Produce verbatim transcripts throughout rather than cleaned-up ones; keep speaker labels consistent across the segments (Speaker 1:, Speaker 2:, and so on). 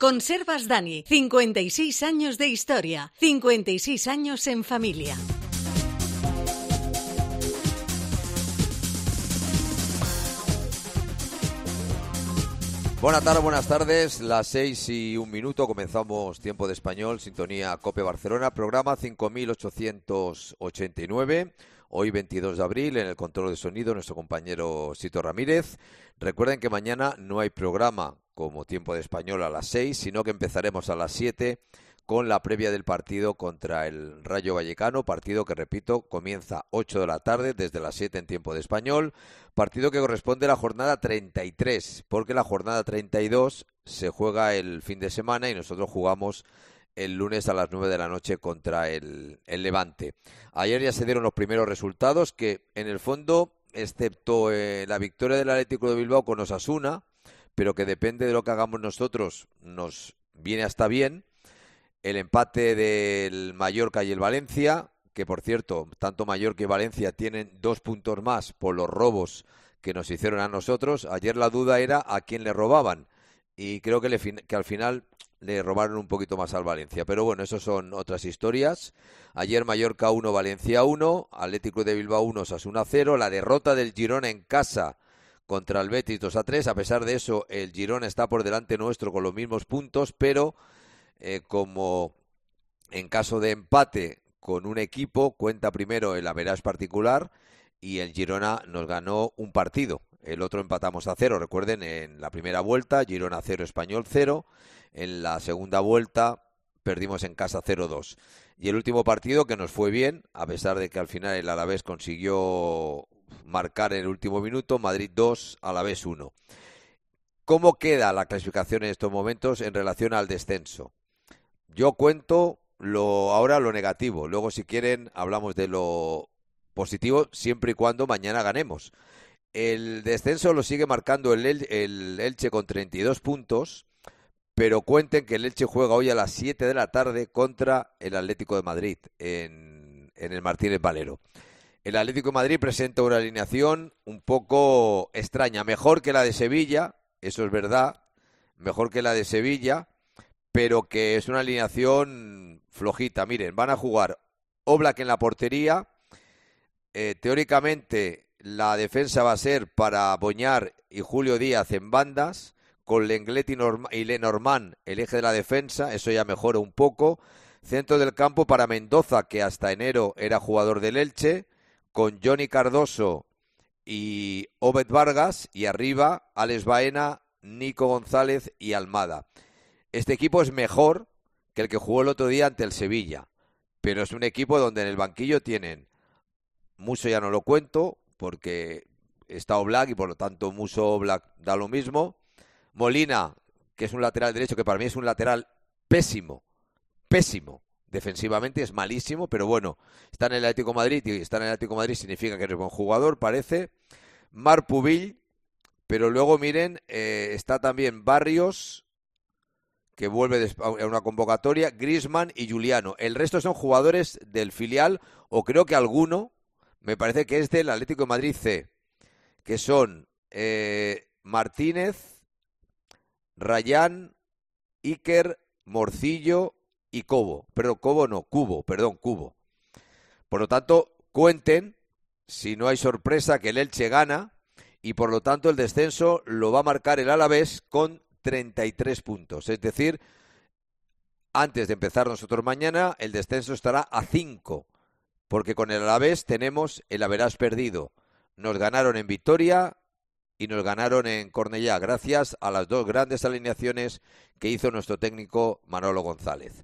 Speaker 1: Conservas Dani, cincuenta y seis años de historia, cincuenta y seis años en familia.
Speaker 2: Buenas tardes, buenas tardes, las seis y un minuto, comenzamos Tiempo de Español, sintonía COPE Barcelona, programa cinco mil ochocientos ochenta y nueve, hoy veintidós de abril, en el control de sonido nuestro compañero Sito Ramírez. Recuerden que mañana no hay programa como Tiempo de Español a las seis, sino que empezaremos a las siete con la previa del partido contra el Rayo Vallecano, partido que, repito, comienza ocho de la tarde, desde las siete en Tiempo de Español, partido que corresponde a la jornada treinta y tres, porque la jornada treinta y dos se juega el fin de semana y nosotros jugamos el lunes a las nueve de la noche contra el, el Levante. Ayer ya se dieron los primeros resultados que, en el fondo, excepto eh, la victoria del Atlético de Bilbao con Osasuna, pero que depende de lo que hagamos nosotros, nos viene hasta bien. El empate del Mallorca y el Valencia, que por cierto, tanto Mallorca y Valencia tienen dos puntos más por los robos que nos hicieron a nosotros. Ayer la duda era a quién le robaban y creo que, le, que al final le robaron un poquito más al Valencia. Pero bueno, eso son otras historias. Ayer Mallorca uno, Valencia uno, Atlético de Bilbao uno, Osasuna cero, la derrota del Girona en casa contra el Betis dos a tres. A pesar de eso, el Girona está por delante nuestro con los mismos puntos, pero Eh, como en caso de empate con un equipo, cuenta primero el average particular y el Girona nos ganó un partido. El otro empatamos a cero. Recuerden, en la primera vuelta, Girona cero, Español cero. En la segunda vuelta, perdimos en casa cero dos. Y el último partido, que nos fue bien, a pesar de que al final el Alavés consiguió marcar en el último minuto, Madrid dos, Alavés uno. ¿Cómo queda la clasificación en estos momentos en relación al descenso? Yo cuento lo ahora lo negativo, luego si quieren hablamos de lo positivo, siempre y cuando mañana ganemos. El descenso lo sigue marcando el, El- el Elche con treinta y dos puntos, pero cuenten que el Elche juega hoy a las siete de la tarde contra el Atlético de Madrid en, en el Martínez Valero. El Atlético de Madrid presenta una alineación un poco extraña, mejor que la de Sevilla, eso es verdad, mejor que la de Sevilla, pero que es una alineación flojita. Miren, van a jugar Oblak en la portería. Eh, teóricamente, la defensa va a ser para Boñar y Julio Díaz en bandas, con Lenglet y, Norm- y Lenormand el eje de la defensa, eso ya mejora un poco. Centro del campo para Mendoza, que hasta enero era jugador del Elche, con Johnny Cardoso y Obed Vargas, y arriba Alex Baena, Nico González y Almada. Este equipo es mejor que el que jugó el otro día ante el Sevilla, pero es un equipo donde en el banquillo tienen, Muso ya no lo cuento, porque está Oblak y por lo tanto Muso Oblak da lo mismo. Molina, que es un lateral derecho, que para mí es un lateral pésimo, pésimo. Defensivamente es malísimo, pero bueno, está en el Atlético de Madrid y estar en el Atlético de Madrid significa que es buen jugador, parece. Marc Pubill, pero luego miren, eh, está también Barrios, que vuelve a una convocatoria, Griezmann y Juliano. El resto son jugadores del filial, o creo que alguno, me parece que es del Atlético de Madrid C, que son eh, Martínez, Rayán, Iker, Morcillo y Cobo. Perdón, Cobo no, Cubo, perdón, Cubo. Por lo tanto, cuenten, si no hay sorpresa, que el Elche gana, y por lo tanto el descenso lo va a marcar el Alavés con treinta y tres puntos, es decir, antes de empezar nosotros mañana, el descenso estará a cinco, porque con el Alavés tenemos el average perdido. Nos ganaron en Vitoria y nos ganaron en Cornellá, gracias a las dos grandes alineaciones que hizo nuestro técnico Manolo González.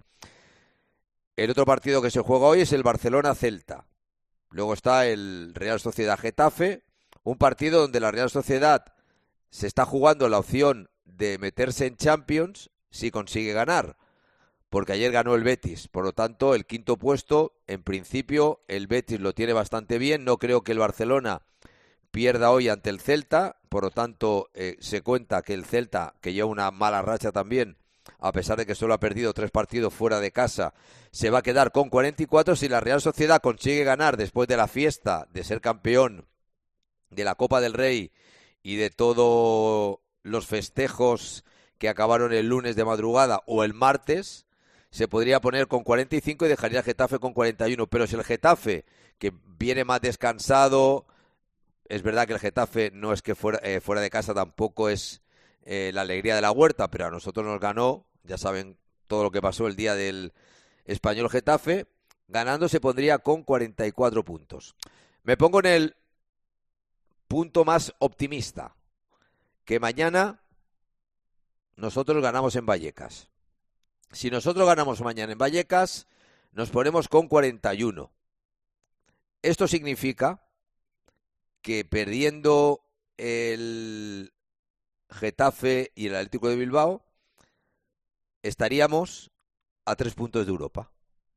Speaker 2: El otro partido que se juega hoy es el Barcelona-Celta. Luego está el Real Sociedad-Getafe, un partido donde la Real Sociedad se está jugando la opción de meterse en Champions si consigue ganar, porque ayer ganó el Betis. Por lo tanto, el quinto puesto, en principio, el Betis lo tiene bastante bien. No creo que el Barcelona pierda hoy ante el Celta, por lo tanto, eh, se cuenta que el Celta, que lleva una mala racha también, a pesar de que solo ha perdido tres partidos fuera de casa, se va a quedar con cuarenta y cuatro. Si la Real Sociedad consigue ganar después de la fiesta de ser campeón de la Copa del Rey y de todos los festejos que acabaron el lunes de madrugada o el martes, se podría poner con cuarenta y cinco y dejaría el Getafe con cuarenta y uno. Pero si el Getafe, que viene más descansado, es verdad que el Getafe no es que fuera, eh, fuera de casa tampoco es eh, la alegría de la Huerta, pero a nosotros nos ganó, ya saben todo lo que pasó el día del Español Getafe, ganando se pondría con cuarenta y cuatro puntos. Me pongo en el punto más optimista, que mañana nosotros ganamos en Vallecas. Si nosotros ganamos mañana en Vallecas, nos ponemos con cuarenta y uno. Esto significa que perdiendo el Getafe y el Atlético de Bilbao, estaríamos a tres puntos de Europa.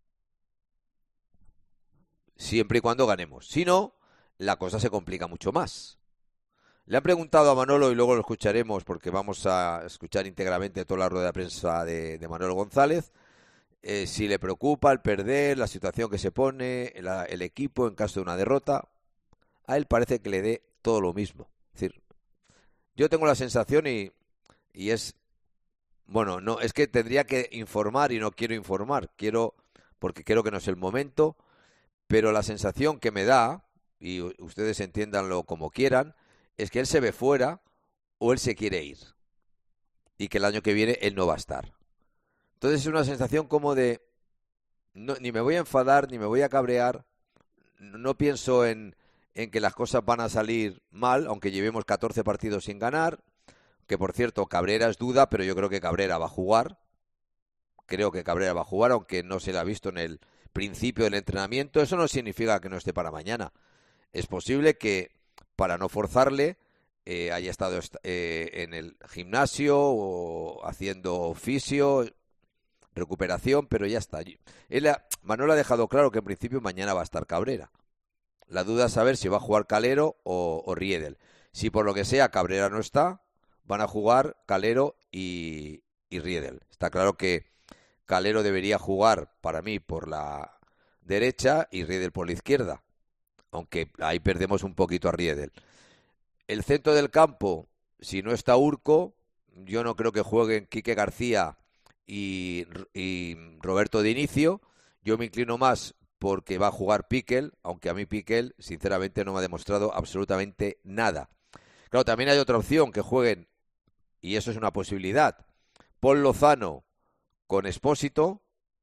Speaker 2: Siempre y cuando ganemos. Si no, la cosa se complica mucho más. Le han preguntado a Manolo, y luego lo escucharemos porque vamos a escuchar íntegramente toda la rueda de prensa de, de Manolo González, eh, si le preocupa el perder, la situación que se pone, el, el equipo en caso de una derrota. A él parece que le dé todo lo mismo. Es decir, yo tengo la sensación y, y es, bueno, no, es que tendría que informar y no quiero informar, quiero, porque creo que no es el momento, pero la sensación que me da, y ustedes entiéndanlo como quieran, es que él se ve fuera o él se quiere ir y que el año que viene él no va a estar. Entonces es una sensación como de no, ni me voy a enfadar, ni me voy a cabrear, no pienso en, en que las cosas van a salir mal, aunque llevemos catorce partidos sin ganar, que por cierto Cabrera es duda, pero yo creo que Cabrera va a jugar, creo que Cabrera va a jugar, aunque no se le ha visto en el principio del entrenamiento. Eso no significa que no esté para mañana. Es posible que para no forzarle, eh, haya estado eh, en el gimnasio o haciendo fisio, recuperación, pero ya está. Él ha, Manuel ha dejado claro que en principio mañana va a estar Cabrera. La duda es saber si va a jugar Calero o, o Riedel. Si por lo que sea Cabrera no está, van a jugar Calero y, y Riedel. Está claro que Calero debería jugar, para mí, por la derecha y Riedel por la izquierda, aunque ahí perdemos un poquito a Riedel. El centro del campo, si no está Urco, yo no creo que jueguen Quique García y, y Roberto de inicio. Yo me inclino más porque va a jugar Piquel, aunque a mí Piquel, sinceramente, no me ha demostrado absolutamente nada. Claro, también hay otra opción, que jueguen, y eso es una posibilidad, Paul Lozano con Expósito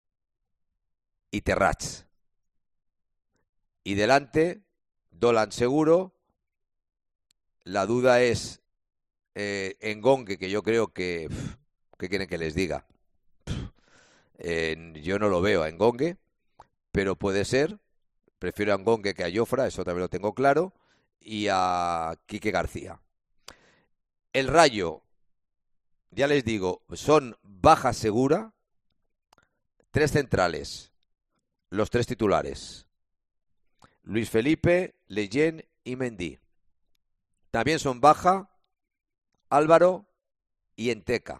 Speaker 2: y Terrats. Y delante, Dolan seguro. La duda es eh, Engongue, que yo creo que... Pff, ¿qué quieren que les diga? Pff, eh, yo no lo veo a Engongue, pero puede ser. Prefiero a Engongue que a Jofra, eso también lo tengo claro. Y a Quique García. El Rayo, ya les digo, son baja segura. Tres centrales, los tres titulares. Luis Felipe, Leyen y Mendy. También son baja Álvaro y Enteca.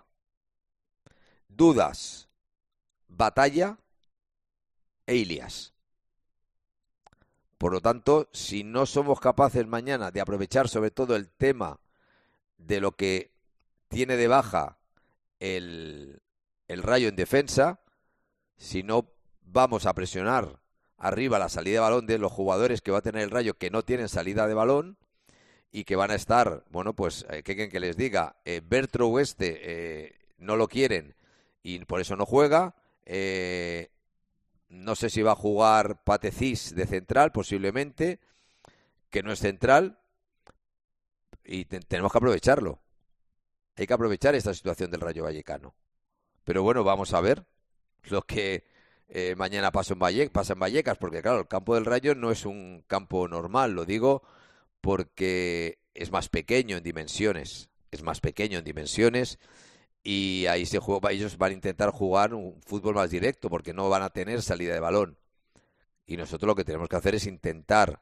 Speaker 2: Dudas, Batalla e Ilias. Por lo tanto, si no somos capaces mañana de aprovechar sobre todo el tema de lo que tiene de baja el, el Rayo en defensa, si no vamos a presionar arriba la salida de balón de los jugadores que va a tener el Rayo, que no tienen salida de balón y que van a estar, bueno, pues, eh, ¿qué quieren que les diga? Eh, Bertro Oeste eh, no lo quieren y por eso no juega. Eh, no sé si va a jugar Patecís de central, posiblemente, que no es central, y te tenemos que aprovecharlo. Hay que aprovechar esta situación del Rayo Vallecano. Pero bueno, vamos a ver lo que eh, mañana pasa en, Valle, pasa en Vallecas, porque claro, el campo del Rayo no es un campo normal, lo digo porque es más pequeño en dimensiones, es más pequeño en dimensiones y ahí se juega, ellos van a intentar jugar un fútbol más directo porque no van a tener salida de balón. Y nosotros lo que tenemos que hacer es intentar,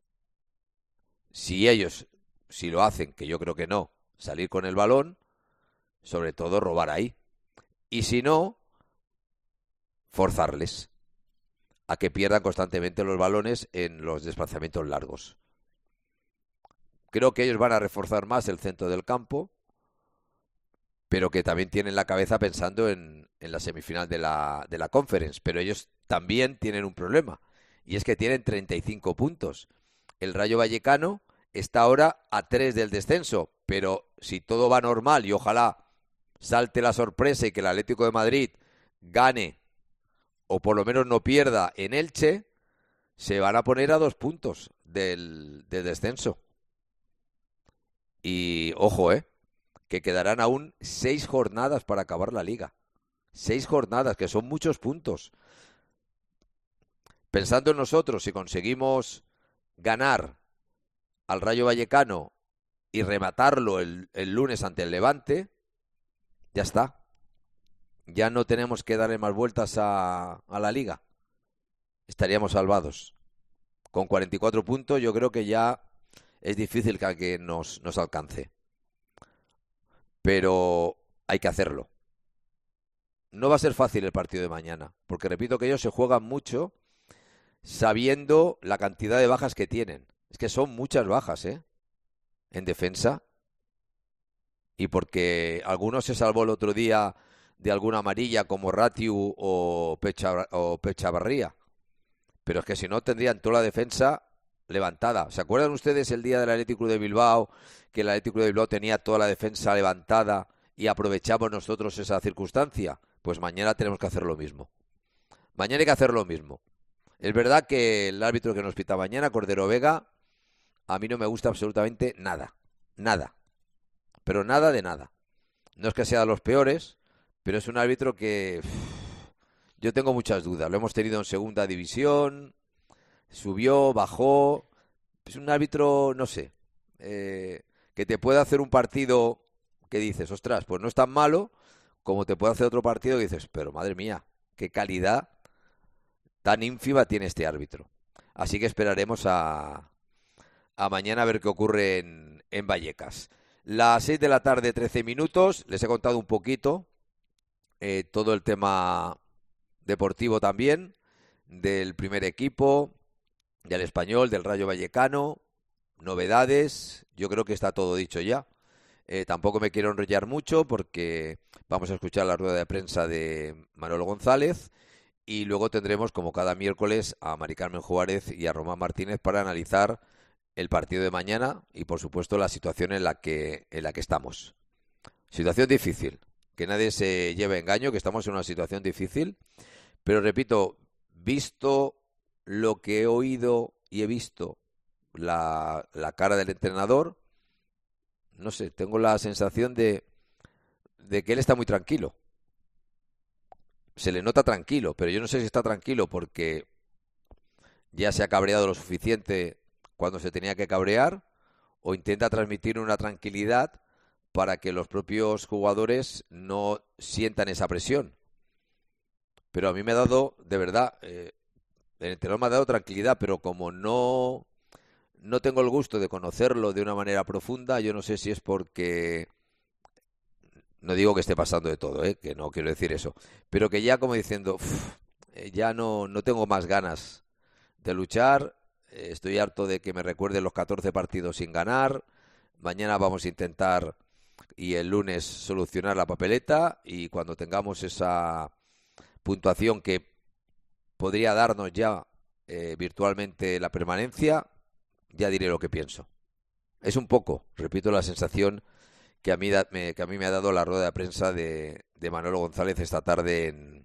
Speaker 2: si ellos, si lo hacen, que yo creo que no, salir con el balón, sobre todo robar ahí. Y si no, forzarles a que pierdan constantemente los balones en los desplazamientos largos. Creo que ellos van a reforzar más el centro del campo pero que también tienen la cabeza pensando en, en la semifinal de la, de la Conference. Pero ellos también tienen un problema, y es que tienen treinta y cinco puntos. El Rayo Vallecano está ahora a tres del descenso, pero si todo va normal y ojalá salte la sorpresa y que el Atlético de Madrid gane o por lo menos no pierda en Elche, se van a poner a dos puntos del, del descenso. Y ojo, eh, que quedarán aún seis jornadas para acabar la liga. Seis jornadas, que son muchos puntos. Pensando en nosotros, si conseguimos ganar al Rayo Vallecano y rematarlo el, el lunes ante el Levante, ya está. Ya no tenemos que darle más vueltas a, a la liga. Estaríamos salvados. Con cuarenta y cuatro puntos yo creo que ya es difícil que, que nos, nos alcance. Pero hay que hacerlo. No va a ser fácil el partido de mañana, porque repito que ellos se juegan mucho sabiendo la cantidad de bajas que tienen. Es que son muchas bajas, ¿eh? En defensa. Y porque algunos se salvó el otro día de alguna amarilla como Ratiu o Pecha, o Pechavarría. Pero es que si no tendrían toda la defensa levantada. ¿Se acuerdan ustedes el día del Athletic Club de Bilbao, que el Athletic Club de Bilbao tenía toda la defensa levantada y aprovechamos nosotros esa circunstancia? Pues mañana tenemos que hacer lo mismo. Mañana hay que hacer lo mismo. Es verdad que el árbitro que nos pita mañana, Cordero Vega, a mí no me gusta absolutamente nada. Nada. Pero nada de nada. No es que sea de los peores, pero es un árbitro que uff, yo tengo muchas dudas. Lo hemos tenido en segunda división, subió, bajó. Es un árbitro, no sé, eh, que te puede hacer un partido que dices, ostras, pues no es tan malo, como te puede hacer otro partido y dices, pero madre mía, qué calidad tan ínfima tiene este árbitro. Así que esperaremos a, a mañana a ver qué ocurre en, en Vallecas. Las seis de la tarde, trece minutos. Les he contado un poquito eh, todo el tema deportivo también, del primer equipo, del Español, del Rayo Vallecano, novedades. Yo creo que está todo dicho ya. Eh, tampoco me quiero enrollar mucho porque vamos a escuchar la rueda de prensa de Manolo González y luego tendremos, como cada miércoles, a Mari Carmen Juárez y a Román Martínez para analizar el partido de mañana y, por supuesto, la situación en la que, en la que estamos. Situación difícil, que nadie se lleve engaño, que estamos en una situación difícil, pero repito, visto lo que he oído y he visto la, la cara del entrenador, no sé, tengo la sensación de, de que él está muy tranquilo. Se le nota tranquilo, pero yo no sé si está tranquilo porque ya se ha cabreado lo suficiente cuando se tenía que cabrear, o intenta transmitir una tranquilidad para que los propios jugadores no sientan esa presión. Pero a mí me ha dado, de verdad, eh, el entrenador me ha dado tranquilidad, pero como no, no tengo el gusto de conocerlo de una manera profunda, yo no sé si es porque, no digo que esté pasando de todo, eh, que no quiero decir eso, pero que ya como diciendo, uff, ya no, no tengo más ganas de luchar. Estoy harto de que me recuerden los catorce partidos sin ganar. Mañana vamos a intentar y el lunes solucionar la papeleta, y cuando tengamos esa puntuación que podría darnos ya eh, virtualmente la permanencia, ya diré lo que pienso. Es un poco, repito, la sensación que a mí, da, me, que a mí me ha dado la rueda de prensa de, de Manolo González esta tarde en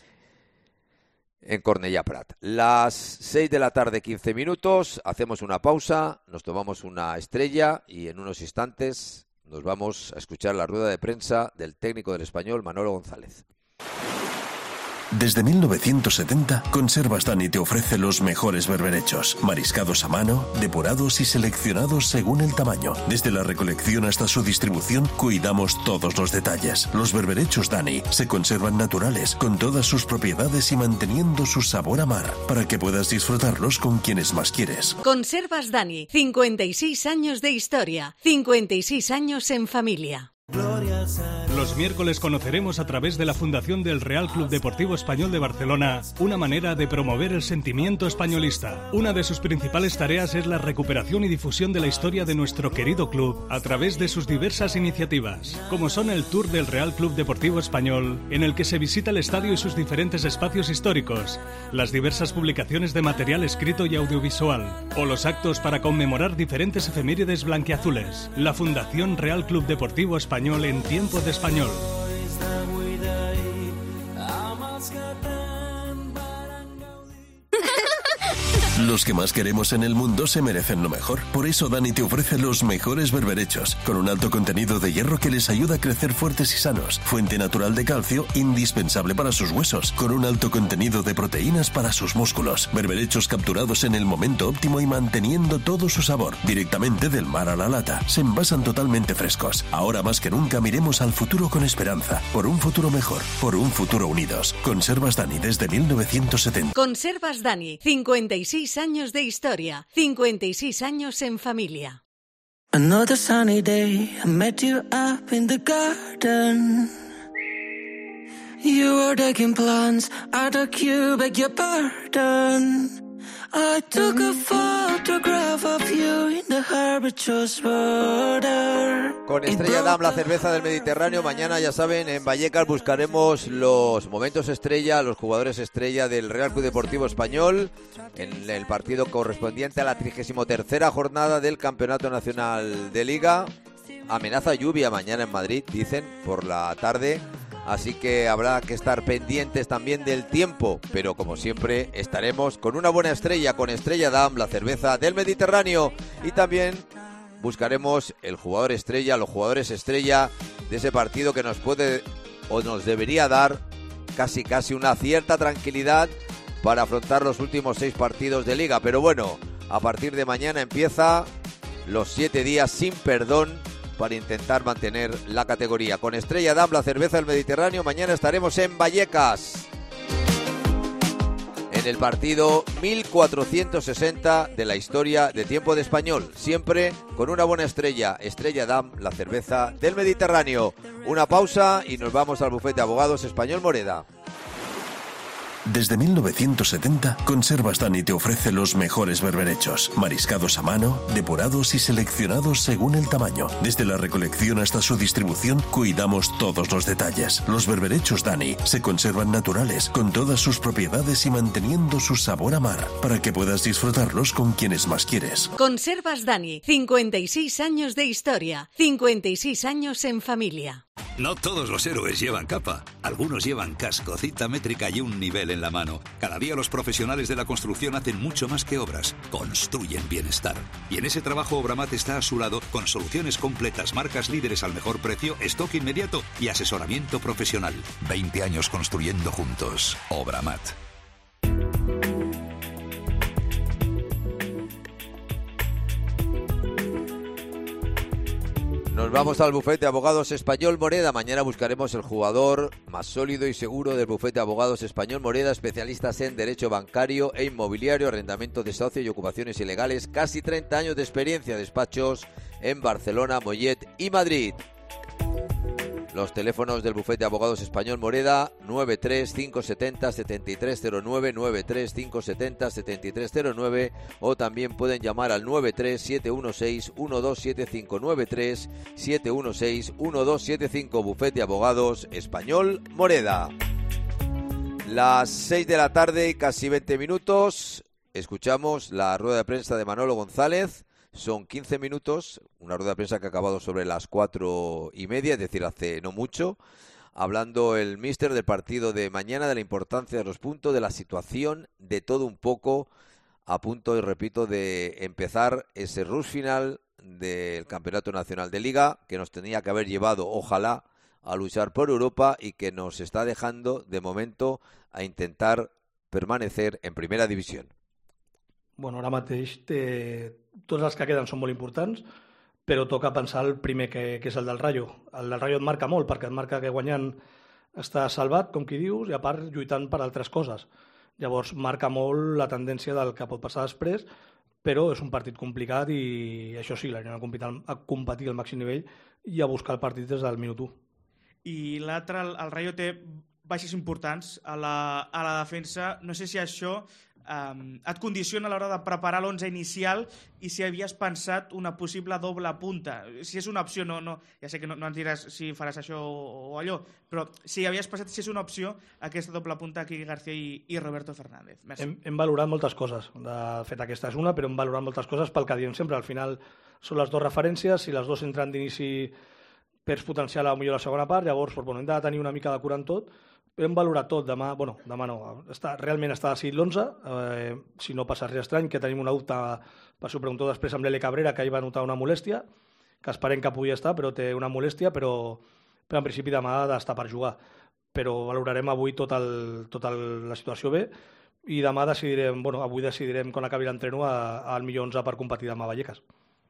Speaker 2: en Cornellà Prat. Las seis de la tarde, quince minutos, hacemos una pausa, nos tomamos una estrella y en unos instantes nos vamos a escuchar la rueda de prensa del técnico del Español, Manolo González.
Speaker 3: Desde mil novecientos setenta, Conservas Dani te ofrece los mejores berberechos, mariscados a mano, depurados y seleccionados según el tamaño. Desde la recolección hasta su distribución, cuidamos todos los detalles. Los berberechos Dani se conservan naturales, con todas sus propiedades y manteniendo su sabor a mar, para que puedas disfrutarlos con quienes más quieres.
Speaker 1: Conservas Dani, cincuenta y seis años de historia, cincuenta y seis años en familia.
Speaker 4: Gloria a Los miércoles conoceremos a través de la Fundación del Real Club Deportivo Español de Barcelona una manera de promover el sentimiento españolista. Una de sus principales tareas es la recuperación y difusión de la historia de nuestro querido club a través de sus diversas iniciativas, como son el Tour del Real Club Deportivo Español, en el que se visita el estadio y sus diferentes espacios históricos, las diversas publicaciones de material escrito y audiovisual, o los actos para conmemorar diferentes efemérides blanquiazules. La Fundación Real Club Deportivo Español en tiempo de español.
Speaker 3: Los que más queremos en el mundo se merecen lo mejor. Por eso Dani te ofrece los mejores berberechos, con un alto contenido de hierro que les ayuda a crecer fuertes y sanos, fuente natural de calcio indispensable para sus huesos, con un alto contenido de proteínas para sus músculos. Berberechos capturados en el momento óptimo y manteniendo todo su sabor, directamente del mar a la lata. Se envasan totalmente frescos. Ahora más que nunca miremos al futuro con esperanza, por un futuro mejor, por un futuro unidos. Conservas Dani desde mil novecientos setenta.
Speaker 1: Conservas Dani, cincuenta y seis años de historia, cincuenta y seis años en familia.
Speaker 5: Another sunny day, I met you up in the garden. You were taking plants out of cube, beg your pardon. I took a photograph of you in the Harbour's border.
Speaker 2: Con Estrella Damm, la cerveza del Mediterráneo. Mañana, ya saben, en Vallecas buscaremos los momentos estrella, los jugadores estrella del Real Club Deportivo Español en el partido correspondiente a la trigésima tercera jornada del Campeonato Nacional de Liga. Amenaza lluvia mañana en Madrid, dicen, por la tarde. Así que habrá que estar pendientes también del tiempo, pero como siempre estaremos con una buena estrella, con Estrella Damm, la cerveza del Mediterráneo, y también buscaremos el jugador estrella, los jugadores estrella de ese partido que nos puede o nos debería dar casi casi una cierta tranquilidad para afrontar los últimos seis partidos de Liga. Pero bueno, a partir de mañana empieza los siete días sin perdón para intentar mantener la categoría. Con Estrella Damm, la cerveza del Mediterráneo, mañana estaremos en Vallecas, en el partido mil cuatrocientos sesenta de la historia de tiempo de español, siempre con una buena estrella. Estrella Damm, la cerveza del Mediterráneo. Una pausa y nos vamos al bufete de abogados Español Moreda.
Speaker 3: Desde mil novecientos setenta, Conservas Dani te ofrece los mejores berberechos, mariscados a mano, depurados y seleccionados según el tamaño. Desde la recolección hasta su distribución, cuidamos todos los detalles. Los berberechos Dani se conservan naturales, con todas sus propiedades y manteniendo su sabor a mar, para que puedas disfrutarlos con quienes más quieres.
Speaker 1: Conservas Dani, cincuenta y seis años de historia, cincuenta y seis años en familia.
Speaker 6: No todos los héroes llevan capa. Algunos llevan casco, cita métrica y un nivel en la mano. Cada día los profesionales de la construcción hacen mucho más que obras. Construyen bienestar. Y en ese trabajo Obramat está a su lado con soluciones completas, marcas líderes al mejor precio, stock inmediato y asesoramiento profesional. veinte años construyendo juntos. Obramat.
Speaker 2: Nos vamos al bufete de abogados Español Moreda. Mañana buscaremos el jugador más sólido y seguro del bufete de abogados Español Moreda, especialistas en derecho bancario e inmobiliario, arrendamiento, desahucio y ocupaciones ilegales. Casi treinta años de experiencia, despachos en Barcelona, Mollet y Madrid. Los teléfonos del bufete de abogados Español Moreda: nueve tres cinco siete cero siete tres cero nueve, nueve tres cinco siete cero siete tres cero nueve, o también pueden llamar al nueve tres siete uno seis uno dos siete cinco, nueve tres siete uno seis uno dos siete cinco. Bufete de abogados Español Moreda. Las seis de la tarde y casi veinte minutos. Escuchamos la rueda de prensa de Manolo González. Son quince minutos, una rueda de prensa que ha acabado sobre las cuatro y media, es decir, hace no mucho, hablando el míster del partido de mañana, de la importancia de los puntos, de la situación, de todo un poco, a punto, y repito, de empezar ese rush final del Campeonato Nacional de Liga, que nos tenía que haber llevado, ojalá, a luchar por Europa y que nos está dejando, de momento, a intentar permanecer en Primera División.
Speaker 7: Bueno, ara mateix té... tots els que queden són molt importants, però toca pensar el primer, que, que és el del Rayo. El del Rayo et marca molt, perquè et marca que guanyant està salvat, com qui dius, i a part lluitant per altres coses. Llavors marca molt la tendència del que pot passar després, però és un partit complicat i això sí, l'anem a competir, a competir al màxim nivell i a buscar el partit des del minut u.
Speaker 8: i l'altre, el, el Rayo té baixes importants a la, a la defensa. No sé si això Um, et condiciona a l'hora de preparar l'onze inicial i si havies pensat una possible doble punta, si és una opció, no, no, ja sé que no, no ens diràs si faràs això o, o allò, però si havies pensat si és una opció aquesta doble punta aquí García i, i Roberto Fernández.
Speaker 7: Hem, hem valorat moltes coses, de fet aquesta és una, però hem valorat moltes coses pel que diem sempre, al final són les dues referències, si les dues entren d'inici perds potencial a millor la segona part, llavors pues, bueno, hem de tenir una mica de cura en tot. Hem valorat tot, demà, bueno, demà no, està, realment està decidit l'onze, eh, si no passa res estrany, que tenim una dubte, per s'ho preguntó després amb l'Ele Cabrera, que ahir va notar una molèstia, que esperem que pugui estar, però té una molèstia, però, però en principi demà ha d'estar per jugar. Però valorarem avui tot el, tota la situació bé i demà decidirem, bueno, avui decidirem quan acabi l'entreno al millor onze per competir demà a Vallecas.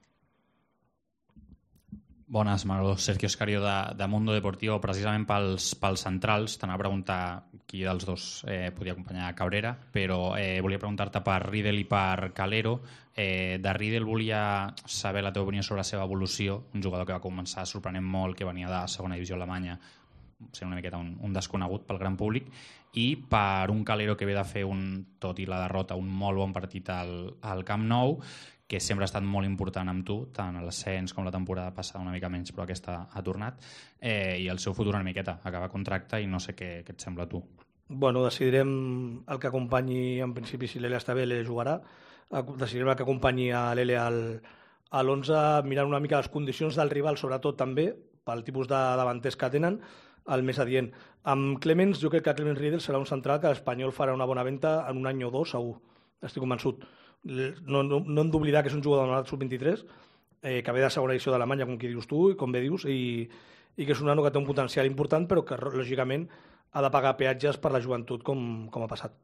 Speaker 9: Bones, Manolo. Sergio Escario de, de Mundo Deportivo. Precisament pels, pels centrals, t'anava a preguntar qui dels dos eh, podia acompanyar Cabrera, però eh, volia preguntar-te per Riedel i per Calero. Eh, de Riedel volia saber la teva opinió sobre la seva evolució, un jugador que va començar sorprenent molt, que venia de segona divisió alemanya, sent una miqueta un, un desconegut pel gran públic, i per un Calero que ve de fer, un, tot i la derrota, un molt bon partit al, al Camp Nou, que sempre ha estat molt important amb tu, tant a l'ascens com la temporada passada una mica menys, però aquesta ha tornat, eh, i el seu futur una miqueta, acaba contracte i no sé què, què et sembla a tu.
Speaker 7: Bueno, decidirem el que acompanyi, en principi, si l'Ele està bé, l'Ele jugarà, decidirem el que acompanyi a l'Ele al, a l'onze, mirant una mica les condicions del rival, sobretot també, pel tipus de davanters que tenen, el més adient. Amb Clemens, jo crec que Clemens Riedel serà un central que l'Espanyol farà una bona venda en un any o dos, segur, estic convençut. No, no, no hem d'oblidar que és un jugador de sub vint-i-tres, eh, que ve de segona edició d'Alemanya, com que dius tu, i com bé dius, i, i que és un nano que té un potencial important, però que lògicament ha de pagar peatges per la joventut, com, com ha passat.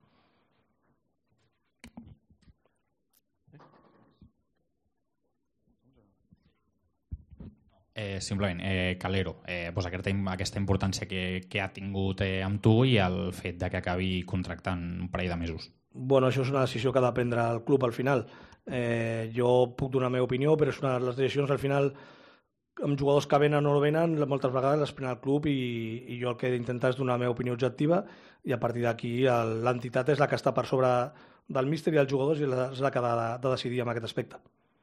Speaker 9: Eh, simplement, eh, Calero, eh, pues aquesta, aquesta importància que, que ha tingut eh, amb tu i el fet de que acabi contractant un parell de mesos.
Speaker 7: Bueno, això és una decisió que ha de prendre el club al final. Eh, jo puc donar la meva opinió, però és una de les decisions al final, amb jugadors que venen o no venen, moltes vegades les pren el club i, i jo el que he d'intentar és donar la meva opinió objectiva i a partir d'aquí l'entitat és la que està per sobre del míster i dels jugadors i és la que ha de, de decidir en aquest aspecte.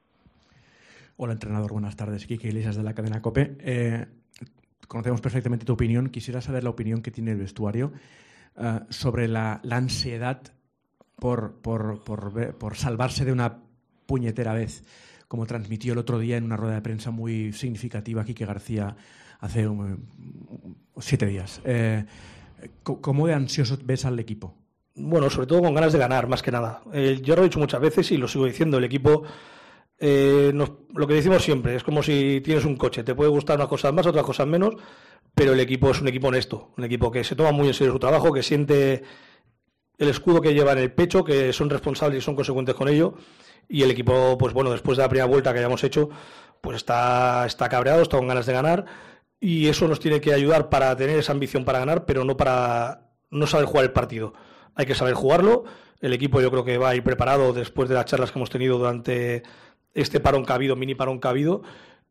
Speaker 10: Hola, entrenador. Buenas tardes. Quique Iglesias de la cadena COPE. Eh, conocemos perfectamente tu opinión. Quisiera saber la opinión que tiene el vestuario eh, sobre la, la ansiedad por, por, por, por salvarse de una puñetera vez, como transmitió el otro día en una rueda de prensa muy significativa Quique García hace un, siete días. Eh, ¿Cómo de ansioso ves al equipo?
Speaker 7: Bueno, sobre todo con ganas de ganar, más que nada. Eh, yo lo he dicho muchas veces y lo sigo diciendo, el equipo... Eh, nos, lo que decimos siempre, es como si tienes un coche, te puede gustar unas cosas más, otras cosas menos, pero el equipo es un equipo honesto, un equipo que se toma muy en serio su trabajo, que siente el escudo que lleva en el pecho, que son responsables y son consecuentes con ello, y el equipo, pues bueno, después de la primera vuelta que hayamos hecho, pues está, está cabreado, está con ganas de ganar, y eso nos tiene que ayudar para tener esa ambición para ganar, pero no para no saber jugar el partido. Hay que saber jugarlo, el equipo yo creo que va a ir preparado después de las charlas que hemos tenido durante este parón que ha habido, mini parón que ha habido,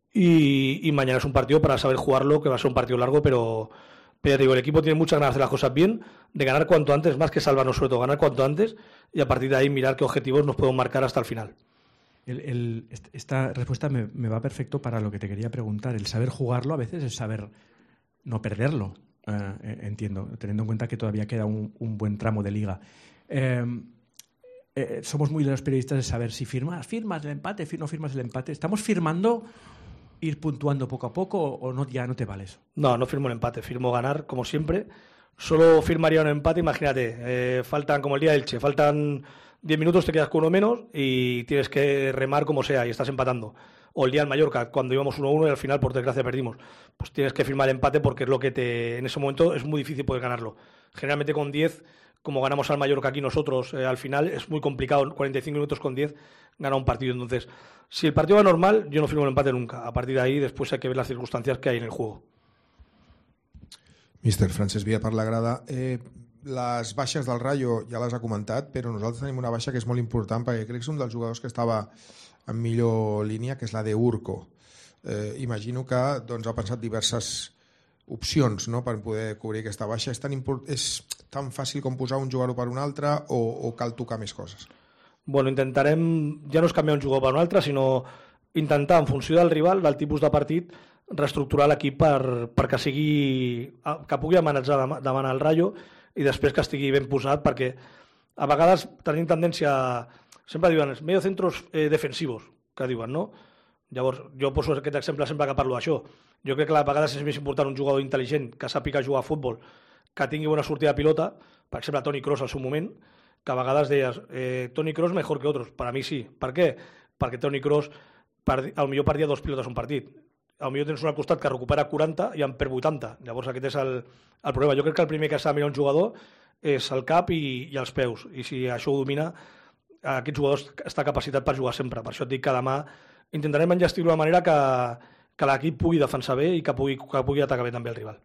Speaker 7: y, y mañana es un partido para saber jugarlo, que va a ser un partido largo, pero, pero digo, el equipo tiene muchas ganas de hacer las cosas bien, de ganar cuanto antes, más que salvarnos, sobre todo ganar cuanto antes, y a partir de ahí mirar qué objetivos nos podemos marcar hasta el final.
Speaker 10: El, el, esta respuesta me, me va perfecto para lo que te quería preguntar. El saber jugarlo a veces es saber no perderlo, eh, entiendo, teniendo en cuenta que todavía queda un, un buen tramo de liga. Eh, Eh, somos muy de los periodistas de saber si firmas, firmas el empate, no firmas el empate. ¿Estamos firmando ir puntuando poco a poco o no, ya no te vale eso?
Speaker 7: No, no firmo el empate, firmo ganar, como siempre. Solo firmaría un empate, imagínate, eh, faltan como el día del Che, faltan diez minutos, te quedas con uno menos y tienes que remar como sea y estás empatando. O el día del Mallorca, cuando íbamos uno a uno y al final, por desgracia, perdimos. Pues tienes que firmar el empate porque es lo que te, en ese momento es muy difícil poder ganarlo. Generalmente con diez, como ganamos al Mallorca aquí nosotros, eh, al final es muy complicado, cuarenta y cinco minutos con diez, ganar un partido. Entonces, si el partido va normal, yo no firmo el empate nunca. A partir de ahí, después hay que ver las circunstancias que hay en el juego.
Speaker 11: Mister Francesc Via per la grada. Eh, les baixes del Rayo ja les ha comentat, però nosaltres tenim una baixa que és molt important perquè crec que és un dels jugadors que estava en millor línia, que és la de Urco. Eh, imagino que doncs, ha pensat diverses opcions, no?, per poder cobrir aquesta baixa. És tan, import... és tan fàcil com posar un jugador per un altre o, o cal tocar més coses?
Speaker 7: Bueno, intentarem, ja no és canviar un jugador per un altre, sinó intentar, en funció del rival, del tipus de partit, reestructurar l'equip per, perquè sigui, que pugui amenaçar davant el Rayo i després que estigui ben posat, perquè a vegades tenim tendència, sempre diuen els mediocentros eh, defensivos, que diuen, no? Llavors, jo poso aquest exemple sempre que parlo d'això. Jo crec que a vegades és més important un jugador intel·ligent que sàpiga jugar a futbol, que tingui bona sortida de pilota, per exemple, Toni Kroos al seu moment, que a vegades deies, eh, Toni Kroos mejor que otros. Per a mi sí. Per què? Perquè Toni Kroos al millor perdia dos pilotes un partit. Al millor tens un al costat que recupera quaranta i en perd vuitanta. Llavors aquest és el, el problema. Jo crec que el primer que s'ha de mirar un jugador és el cap i, i els peus. I si això ho domina, aquest jugador està capacitat per jugar sempre. Per això et dic que demà intentarem enllestir-lo de manera que, que l'equip pugui defensar bé i que pugui, que pugui atacar bé també el rival.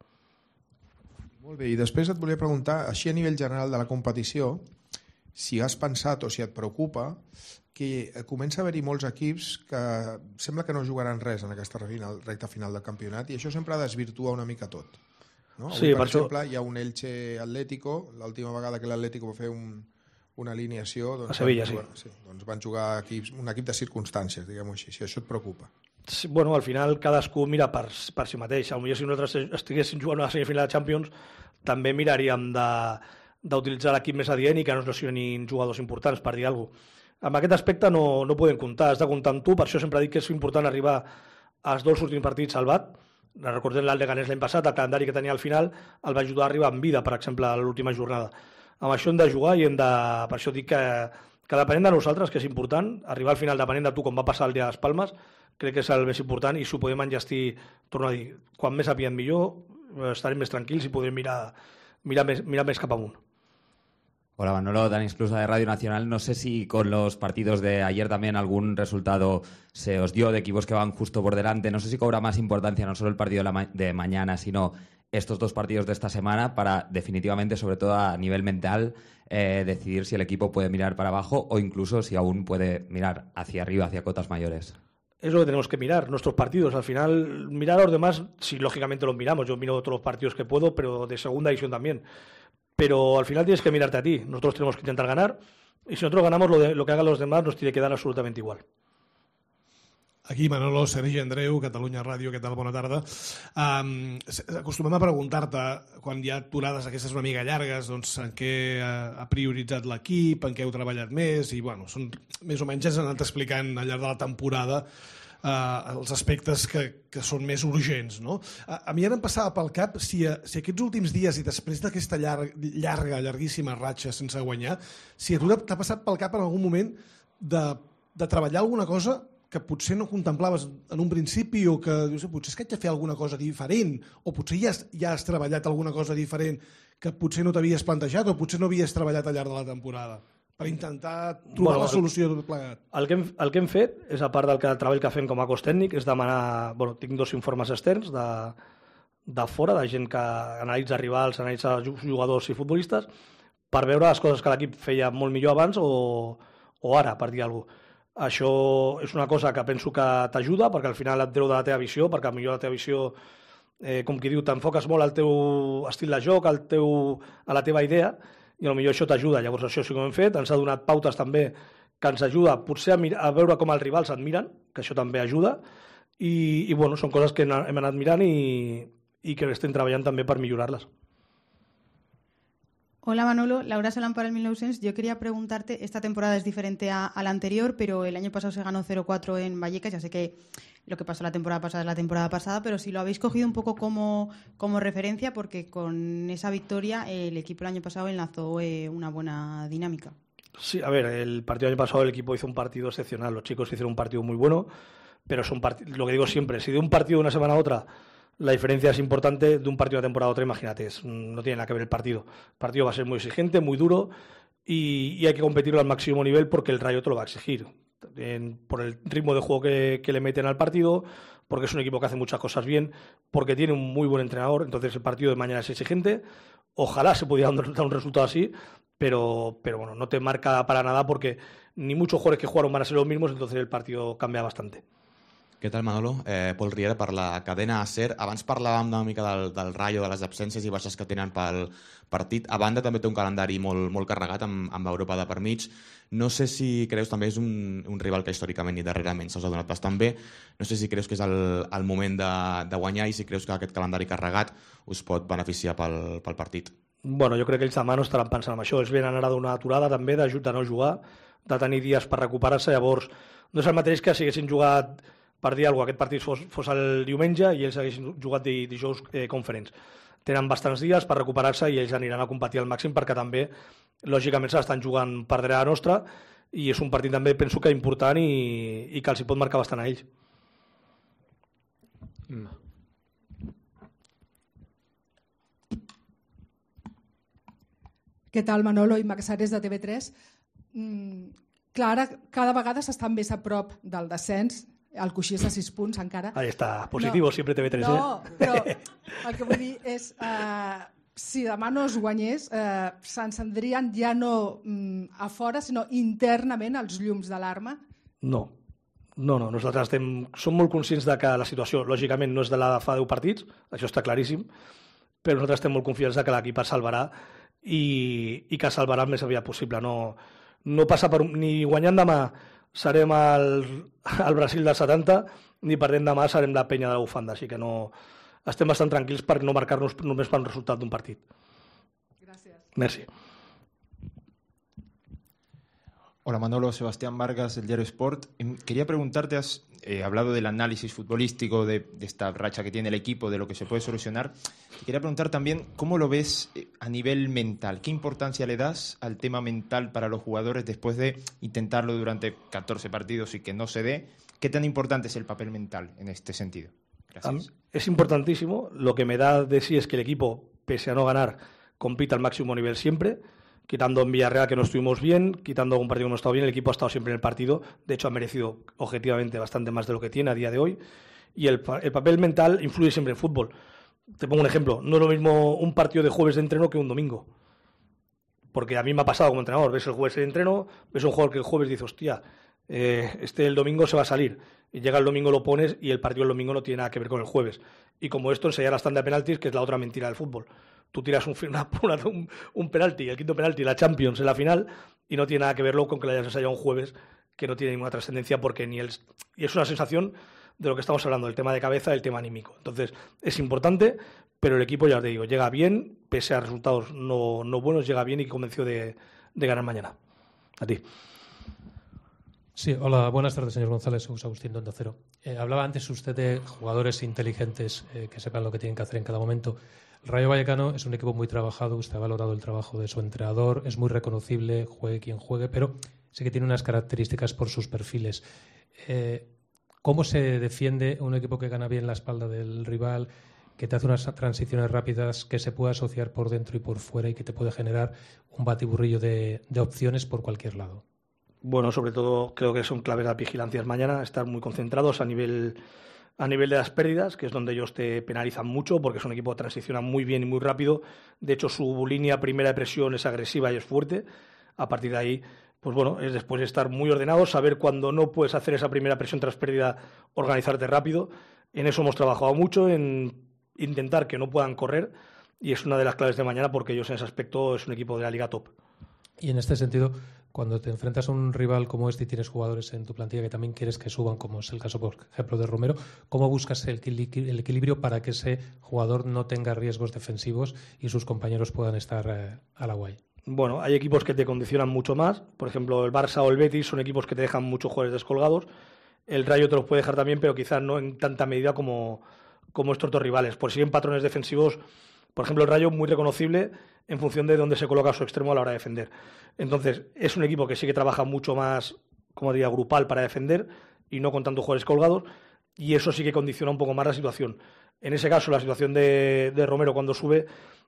Speaker 11: Molt bé, i després et volia preguntar, així a nivell general de la competició, si has pensat o si et preocupa que comença a haver-hi molts equips que sembla que no jugaran res en aquesta final, recta final del campionat i això sempre desvirtua una mica tot. No? Avui,
Speaker 7: Sí,
Speaker 11: per
Speaker 7: per això-
Speaker 11: exemple, hi ha un Elche Atlético, l'última vegada que l'Atlético va fer un, una alineació... Doncs
Speaker 7: A Sevilla,
Speaker 11: van jugar, sí. Doncs van jugar equips, un equip de circumstàncies, diguem-ho així, si això et preocupa.
Speaker 7: Sí, bueno, al final cadascú mira per, per si mateix. Potser si nosaltres estiguéssim jugant a la semifinal de Champions també miraríem de, d'utilitzar l'equip més adient i que no es lesionin jugadors importants, per dir alguna cosa. Amb aquest aspecte no, no podem comptar, has de comptar amb tu, per això sempre dic que és important arribar als dos últims partits salvat. Recordem l'Alt Leganés l'any passat, el calendari que tenia al final el va ajudar a arribar en vida, per exemple, a l'última jornada. Amb això hem de jugar i hem de... Per això dic que, que depenent de nosaltres, que és important, arribar al final depenent de tu, com va passar el dia de les Palmes, crec que és el més important i si ho podem enllestir, torno a dir, quan més sapiguem millor, estarem més tranquils y podrem mirar, mirar, més, mirar més cap amunt.
Speaker 12: Hola Manolo, Dani Exclusa de Radio Nacional. No sé si con los partidos de ayer también algún resultado se os dio de equipos que van justo por delante. No sé si cobra más importancia no solo el partido de, la ma de mañana, sino estos dos partidos de esta semana para definitivamente, sobre todo a nivel mental, eh, decidir si el equipo puede mirar para abajo o incluso si aún puede mirar hacia arriba, hacia cotas mayores.
Speaker 7: Es lo que tenemos que mirar, nuestros partidos. Al final, mirar a los demás, sí, lógicamente los miramos. Yo miro todos los partidos que puedo, pero de segunda división también. Pero al final tienes que mirarte a ti. Nosotros tenemos que intentar ganar y si nosotros ganamos, lo, de, lo que hagan los demás nos tiene que dar absolutamente igual.
Speaker 13: Aquí Manolo, Sergi Andreu, Catalunya Ràdio, què tal? Bona tarda. Um, acostumem a preguntar-te, quan hi ha aturades aquestes una mica llargues, doncs en què ha prioritzat l'equip, en què heu treballat més, i bueno, són, més o menys ens han anat explicant al llarg de la temporada uh, els aspectes que, que són més urgents, no? A, a mi ara em passava pel cap si, si aquests últims dies i després d'aquesta llarga, llarga, llarguíssima ratxa sense guanyar, si a tu t'ha passat pel cap en algun moment de, de treballar alguna cosa que potser no contemplaves en un principi o que dius, potser és que haig de fer alguna cosa diferent o potser ja has, ja has treballat alguna cosa diferent que potser no t'havies plantejat o potser no havies treballat al llarg de la temporada per intentar trobar bueno, la solució de tot plegat.
Speaker 7: El que, hem, el que hem fet, és a part del que, el treball que fem com a cos tècnic, és demanar... Bueno, tinc dos informes externs de, de fora, de gent que analitza rivals, analitza jugadors i futbolistes, per veure les coses que l'equip feia molt millor abans o, o ara, per dir alguna cosa. Això és una cosa que penso que t'ajuda perquè al final et treu de la teva visió, perquè millor la teva visió, eh, com qui diu, t'enfoques molt al teu estil de joc, al teu, a la teva idea, i potser això t'ajuda. Llavors això sí que ho hem fet, ens ha donat pautes també que ens ajuda potser a, mirar, a veure com els rivals et miren, que això també ajuda, i, i bueno, són coses que hem anat mirant i, i que estem treballant també per millorar-les.
Speaker 14: Hola Manolo, Laura Solán para el mil novecientos. Yo quería preguntarte, esta temporada es diferente a, a la anterior, pero el año pasado se ganó cero cuatro en Vallecas. Ya sé que lo que pasó la temporada pasada es la temporada pasada, pero si lo habéis cogido un poco como, como referencia, porque con esa victoria el equipo el año pasado enlazó eh, una buena dinámica.
Speaker 7: Sí, a ver, el partido del año pasado el equipo hizo un partido excepcional. Los chicos hicieron un partido muy bueno, pero son lo que digo siempre, si de un partido de una semana a otra la diferencia es importante, de un partido de temporada a otra, imagínate, es, no tiene nada que ver el partido. El partido va a ser muy exigente, muy duro y, y hay que competirlo al máximo nivel porque el Rayo te lo va a exigir. En, por el ritmo de juego que, que le meten al partido, porque es un equipo que hace muchas cosas bien, porque tiene un muy buen entrenador, entonces el partido de mañana es exigente. Ojalá se pudiera dar un resultado así, pero, pero bueno, no te marca para nada porque ni muchos jugadores que jugaron van a ser los mismos, entonces el partido cambia bastante.
Speaker 15: Què tal, Manolo? Eh, Pol Riera per la cadena SER. Abans parlàvem una mica del, del Rayo, de les absències i baixes que tenen pel partit. A banda, també té un calendari molt, molt carregat amb, amb Europa de per mig. No sé si creus, també és un, un rival que històricament i darrerament se'ls ha donat bastant bé. No sé si creus que és el, el moment de, de guanyar i si creus que aquest calendari carregat us pot beneficiar pel, pel partit.
Speaker 7: Bueno, jo crec que ells demà no estaran pensant en això. Ells venen ara d'una aturada també, de, de no jugar, de tenir dies per recuperar-se. Llavors, no és el mateix que si haguessin jugat, per dir alguna cosa, aquest partit fos, fos el diumenge i ells haguessin jugat di, dijous eh, conferents. Tenen bastants dies per recuperar-se i ells aniran a competir al màxim perquè també, lògicament, s'estan jugant per darrere nostra i és un partit també, penso que important i, i que els hi pot marcar bastant a ells. Mm.
Speaker 16: Què tal, Manolo i Max Ares de T V tres? Mm, clar, ara cada vegada s'estan més a prop del descens. El coixí és a sis punts encara.
Speaker 7: Ahí està, positivo, no, siempre T V tres.
Speaker 16: No,
Speaker 7: eh?
Speaker 16: però el que vull dir és, eh, si demà no es guanyés, eh, s'encendrien ja no mm, a fora, sinó internament els llums d'alarma?
Speaker 7: No, no, no. Nosaltres estem, som molt conscients de que la situació, lògicament, no és de la de fa deu partits, això està claríssim, però nosaltres estem molt confiants de que l'equip es salvarà i, i que es salvarà el més aviat possible. No, no passa per... Ni guanyant demà serem al, al Brasil del setanta, ni perdent demà serem la penya de la bufanda, així que no, estem bastant tranquils per no marcar-nos només per un resultat d'un partit.
Speaker 16: Gràcies.
Speaker 7: Merci.
Speaker 17: Hola Manolo, Sebastián Vargas, del diario Sport. Quería preguntarte, has eh, hablado del análisis futbolístico, de, de esta racha que tiene el equipo, de lo que se puede solucionar. Te quería preguntar también, ¿cómo lo ves a nivel mental? ¿Qué importancia le das al tema mental para los jugadores después de intentarlo durante catorce partidos y que no se dé? ¿Qué tan importante es el papel mental en este sentido? Gracias.
Speaker 7: Es importantísimo. Lo que me da de sí es que el equipo, pese a no ganar, compita al máximo nivel siempre. Quitando en Villarreal que no estuvimos bien, quitando algún partido que no ha estado bien, el equipo ha estado siempre en el partido. De hecho, ha merecido objetivamente bastante más de lo que tiene a día de hoy. Y el, el papel mental influye siempre en fútbol. Te pongo un ejemplo. No es lo mismo un partido de jueves de entreno que un domingo. Porque a mí me ha pasado como entrenador. Ves el jueves de entreno, ves un jugador que el jueves dice, hostia, eh, este el domingo se va a salir. Y llega el domingo, lo pones y el partido del domingo no tiene nada que ver con el jueves. Y como esto, enseñar la tanda de penaltis, que es la otra mentira del fútbol. Tú tiras un, una, una, un, un penalti, el quinto penalti, la Champions en la final, y no tiene nada que verlo con que le hayas ensayado un jueves, que no tiene ninguna trascendencia, porque ni el... Y es una sensación de lo que estamos hablando, el tema de cabeza, el tema anímico. Entonces, es importante, pero el equipo, ya os digo, llega bien, pese a resultados no, no buenos, llega bien y convenció de, de ganar mañana. A ti.
Speaker 18: Sí, hola, buenas tardes, señor González, soy Agustín de Onda Cero. Eh, hablaba antes usted de jugadores inteligentes eh, que sepan lo que tienen que hacer en cada momento. El Rayo Vallecano es un equipo muy trabajado, usted ha valorado el trabajo de su entrenador, es muy reconocible, juegue quien juegue, pero sí que tiene unas características por sus perfiles. Eh, ¿Cómo se defiende un equipo que gana bien la espalda del rival, que te hace unas transiciones rápidas, que se puede asociar por dentro y por fuera y que te puede generar un batiburrillo de, de opciones por cualquier lado?
Speaker 7: Bueno, sobre todo creo que son claves las vigilancias mañana, estar muy concentrados a nivel, a nivel de las pérdidas, que es donde ellos te penalizan mucho, porque es un equipo que transiciona muy bien y muy rápido. De hecho, su línea primera de presión es agresiva y es fuerte. A partir de ahí, pues bueno, es después de estar muy ordenados, saber cuando no puedes hacer esa primera presión tras pérdida, organizarte rápido. En eso hemos trabajado mucho, en intentar que no puedan correr, y es una de las claves de mañana, porque ellos en ese aspecto es un equipo de la Liga top.
Speaker 18: Y en este sentido, cuando te enfrentas a un rival como este y tienes jugadores en tu plantilla que también quieres que suban, como es el caso, por ejemplo, de Romero, ¿cómo buscas el, el equilibrio para que ese jugador no tenga riesgos defensivos y sus compañeros puedan estar eh, a la guay?
Speaker 7: Bueno, hay equipos que te condicionan mucho más. Por ejemplo, el Barça o el Betis son equipos que te dejan muchos jugadores descolgados. El Rayo te los puede dejar también, pero quizás no en tanta medida como, como estos dos rivales. Por siguen patrones defensivos. Por ejemplo, el Rayo muy reconocible en función de dónde se coloca su extremo a la hora de defender. Entonces, es un equipo que sí que trabaja mucho más, como diría, grupal para defender y no con tantos jugadores colgados, y eso sí que condiciona un poco más la situación. En ese caso, la situación de, de Romero cuando sube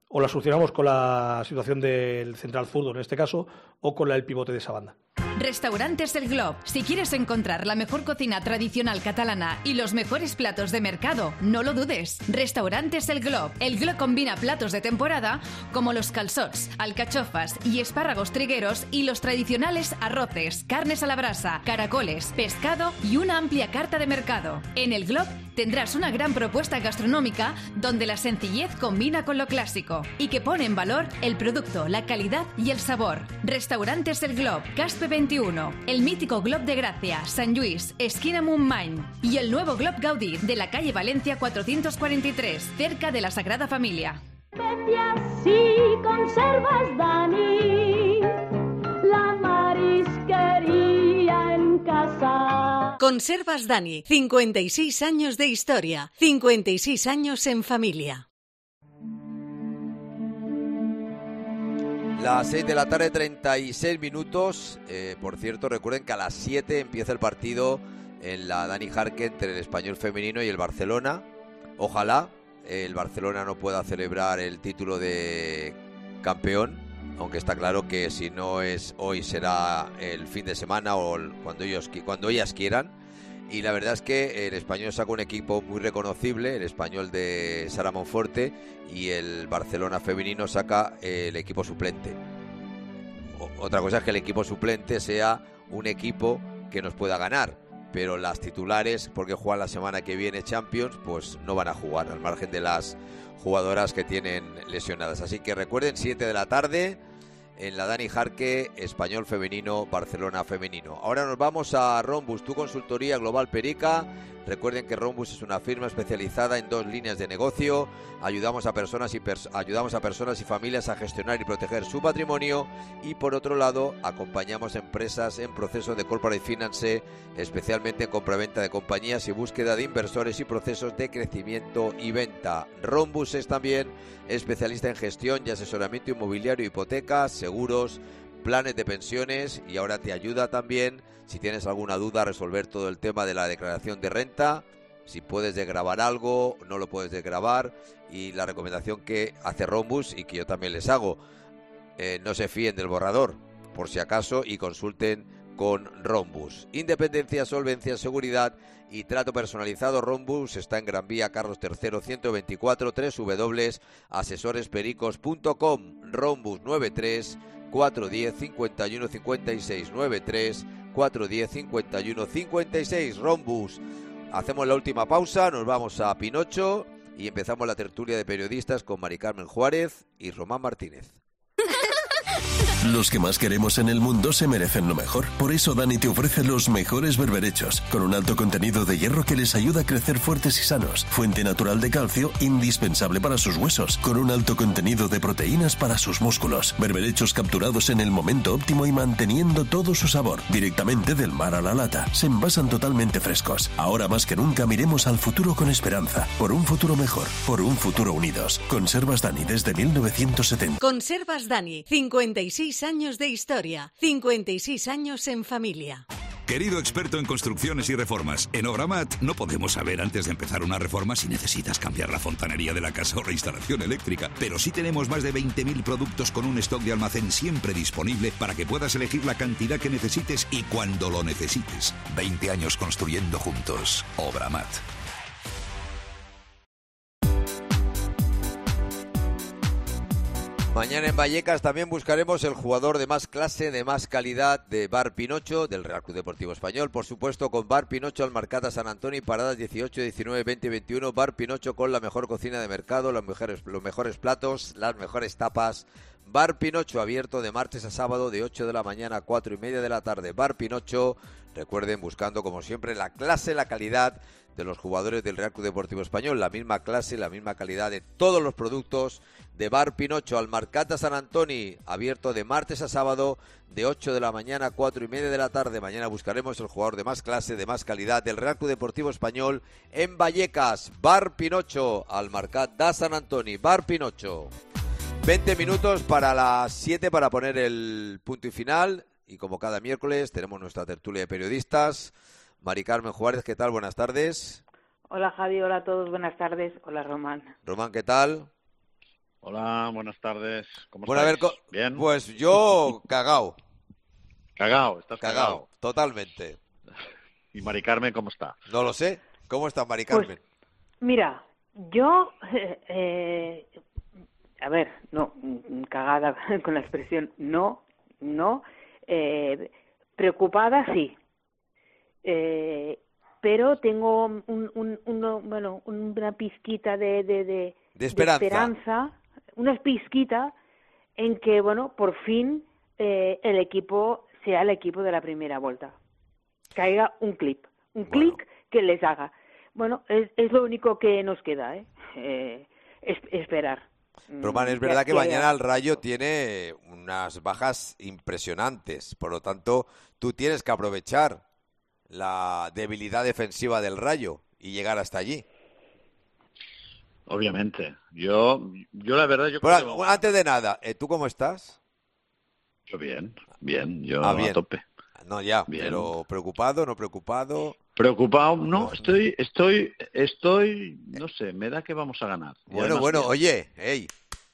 Speaker 7: o la solucionamos con la situación del central zurdo en este caso, o con la del pivote de esa banda.
Speaker 19: Restaurantes El Glob. Si quieres encontrar la mejor cocina tradicional catalana y los mejores platos de mercado, no lo dudes. Restaurantes El Glob. El Glob combina platos de temporada como los calçots, alcachofas y espárragos trigueros y los tradicionales arroces, carnes a la brasa, caracoles, pescado y una amplia carta de mercado. En El Glob tendrás una gran propuesta gastronómica donde la sencillez combina con lo clásico y que pone en valor el producto, la calidad y el sabor. Restaurantes El Glob, Caspe veintiuno, el mítico Glob de Gracia, Sant Lluís, esquina Montmany y el nuevo Glob Gaudí de la calle Valencia cuatrocientos cuarenta y tres, cerca de la Sagrada Familia.
Speaker 20: Sí, conservas Dani, la marisquería en casa.
Speaker 1: Conservas Dani, cincuenta y seis años de historia, cincuenta y seis años en familia.
Speaker 2: Las seis de la tarde, treinta y seis minutos. Eh, por cierto, recuerden que a las siete empieza el partido en la Dani Jarque entre el Español femenino y el Barcelona. Ojalá el Barcelona no pueda celebrar el título de campeón, aunque está claro que si no es hoy será el fin de semana o cuando ellos cuando ellas quieran. Y la verdad es que el Español saca un equipo muy reconocible, el Español de Sara Monforte, y el Barcelona femenino saca el equipo suplente. O, otra cosa es que el equipo suplente sea un equipo que nos pueda ganar, pero las titulares, porque juegan la semana que viene Champions, pues no van a jugar, al margen de las jugadoras que tienen lesionadas. Así que recuerden, siete de la tarde en la Dani Jarque, Español femenino, Barcelona femenino. Ahora nos vamos a Rhombus, tu consultoría global Perica. Recuerden que Rhombus es una firma especializada en dos líneas de negocio. Ayudamos a personas y pers- ayudamos a personas y familias a gestionar y proteger su patrimonio, y por otro lado acompañamos empresas en proceso de corporate finance, especialmente en compraventa de compañías y búsqueda de inversores y procesos de crecimiento y venta. Rhombus es también especialista en gestión y asesoramiento inmobiliario, hipotecas, seguros, planes de pensiones, y ahora te ayuda también, si tienes alguna duda, a resolver todo el tema de la declaración de renta, si puedes desgravar algo, no lo puedes desgravar, y la recomendación que hace Rhombus y que yo también les hago, eh, no se fíen del borrador, por si acaso, y consulten con Rhombus. Independencia, solvencia, seguridad y trato personalizado. Rhombus está en Gran Vía Carlos tercero ciento veinticuatro, doble u doble u doble u punto asesores pericos punto com. Rhombus nueve tres cuatro uno cero cinco uno cinco seis, nueve tres cuatro uno cero cinco uno cinco seis. Rhombus. Hacemos la última pausa, nos vamos a Pinocho y empezamos la tertulia de periodistas con Mari Carmen Juárez y Román Martínez.
Speaker 3: Los que más queremos en el mundo se merecen lo mejor. Por eso Dani te ofrece los mejores berberechos, con un alto contenido de hierro que les ayuda a crecer fuertes y sanos. Fuente natural de calcio, indispensable para sus huesos, con un alto contenido de proteínas para sus músculos. Berberechos capturados en el momento óptimo y manteniendo todo su sabor. Directamente del mar a la lata. Se envasan totalmente frescos. Ahora más que nunca miremos al futuro con esperanza. Por un futuro mejor. Por un futuro unidos. Conservas Dani desde mil novecientos setenta.
Speaker 1: Conservas Dani, cincuenta y seis años de historia, cincuenta y seis años en familia.
Speaker 6: Querido experto en construcciones y reformas, en Obramat no podemos saber antes de empezar una reforma si necesitas cambiar la fontanería de la casa o la instalación eléctrica, pero sí tenemos más de veinte mil productos con un stock de almacén siempre disponible para que puedas elegir la cantidad que necesites y cuando lo necesites. veinte años construyendo juntos. Obramat.
Speaker 2: Mañana en Vallecas también buscaremos el jugador de más clase, de más calidad de Bar Pinocho, del Real Club Deportivo Español. Por supuesto, con Bar Pinocho, Almarcata San Antonio y paradas dieciocho, diecinueve, veinte y veintiuno. Bar Pinocho con la mejor cocina de mercado, los mejores, los mejores platos, las mejores tapas. Bar Pinocho, abierto de martes a sábado de ocho de la mañana a cuatro y media de la tarde. Bar Pinocho, recuerden, buscando como siempre la clase, la calidad de los jugadores del Real Club Deportivo Español, la misma clase, la misma calidad de todos los productos de Bar Pinocho. Almarcata San Antonio, abierto de martes a sábado de ocho de la mañana a cuatro y media de la tarde. Mañana buscaremos el jugador de más clase, de más calidad del Real Club Deportivo Español en Vallecas. Bar Pinocho, Almarcata San Antonio, Bar Pinocho. veinte minutos para las siete para poner el punto y final, y como cada miércoles tenemos nuestra tertulia de periodistas. Mari Carmen Juárez, ¿qué tal? Buenas tardes.
Speaker 21: Hola Javi, hola a todos, buenas tardes. Hola Román.
Speaker 2: Román, ¿qué tal?
Speaker 21: Hola, buenas tardes. ¿Cómo
Speaker 2: Bueno, a ver,
Speaker 21: estáis?
Speaker 2: co-
Speaker 21: ¿Bien?
Speaker 2: pues yo cagao.
Speaker 21: Cagao, estás
Speaker 2: Cagao,
Speaker 21: cagao.
Speaker 2: totalmente.
Speaker 21: ¿Y Mari Carmen cómo está?
Speaker 2: No lo sé. ¿Cómo está Mari
Speaker 22: Pues,
Speaker 2: Carmen?
Speaker 22: Mira, yo, eh, eh, a ver, no, mm, cagada con la expresión, no, no, eh, preocupada sí, eh, pero tengo un, un, uno- bueno, una pizquita de, de, de,
Speaker 2: De esperanza.
Speaker 22: esperanza, una pizquita en que, bueno, por fin eh, el equipo sea el equipo de la primera vuelta, caiga un clip, un clic que les haga. Bueno, es, es lo único que nos queda, ¿eh? Eh, es- esperar.
Speaker 2: Pero, man, es
Speaker 22: Mm,
Speaker 2: verdad que
Speaker 22: que-
Speaker 2: mañana el Rayo tiene unas bajas impresionantes. Por lo tanto, tú tienes que aprovechar la debilidad defensiva del Rayo y llegar hasta allí.
Speaker 21: Obviamente. Yo, yo la verdad, yo
Speaker 2: Pero,
Speaker 21: creo que-
Speaker 2: antes de nada, ¿eh, ¿tú cómo estás?
Speaker 21: Yo bien, bien, yo
Speaker 2: Ah,
Speaker 21: a
Speaker 2: bien.
Speaker 21: tope.
Speaker 2: No, ya,
Speaker 21: Bien.
Speaker 2: pero preocupado, no preocupado.
Speaker 21: Preocupado, no, estoy, estoy, estoy, no sé, me da que vamos a ganar. Y
Speaker 2: Bueno,
Speaker 21: además
Speaker 2: bueno,
Speaker 21: bien.
Speaker 2: oye, hey.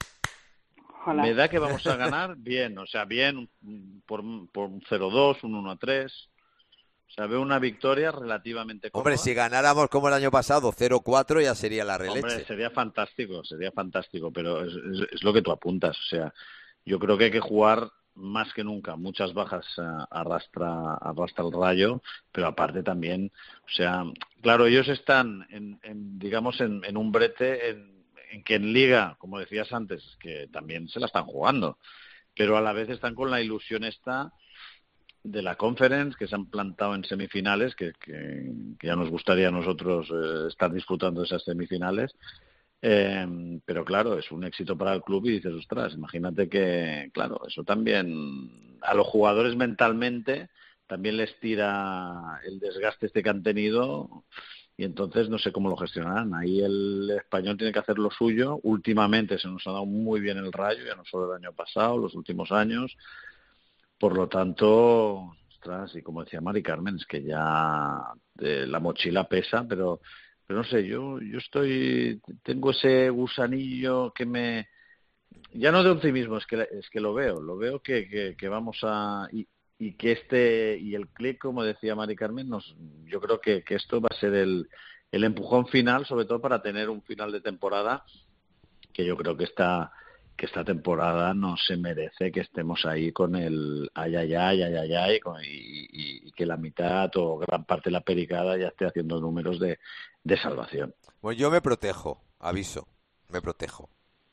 Speaker 21: Me da que vamos a ganar bien, o sea, bien mm, por, por un cero dos, un uno a tres. O sea, veo una victoria relativamente cómoda.
Speaker 2: Hombre, si ganáramos como el año pasado cero cuatro ya sería la releche.
Speaker 21: Hombre, sería fantástico, sería fantástico, pero es, es- es lo que tú apuntas. O sea, yo creo que hay que jugar más que nunca. Muchas bajas eh, arrastra, arrastra el Rayo, pero aparte también, o sea, claro, ellos están, en, en, digamos, en, en un brete en, en que en Liga, como decías antes, que también se la están jugando, pero a la vez están con la ilusión esta de la Conference, que se han plantado en semifinales, que, que, que ya nos gustaría a nosotros eh, estar disfrutando de esas semifinales. Eh, pero claro, es un éxito para el club y dices, ostras, imagínate que, claro, eso también a los jugadores mentalmente también les tira el desgaste este que han tenido y entonces no sé cómo lo gestionarán. Ahí el Español tiene que hacer lo suyo. Últimamente se nos ha dado muy bien el Rayo, ya no solo el año pasado, los últimos años. Por lo tanto, ostras, y como decía Mari Carmen, es que ya eh, la mochila pesa, pero pero no sé, yo yo estoy tengo ese gusanillo que me ya no de optimismo, es que es que lo veo, lo veo que, que, que vamos a y, y que este y el clic, como decía Mari Carmen, nos yo creo que, que esto va a ser el el empujón final, sobre todo para tener un final de temporada que yo creo que está que esta temporada no se merece que estemos ahí con el ay, ay, ay, ay, ay, ay, con- y, y- y que la mitad o gran parte de la pericada ya esté haciendo números de, de salvación.
Speaker 2: Pues yo me protejo, aviso, me protejo.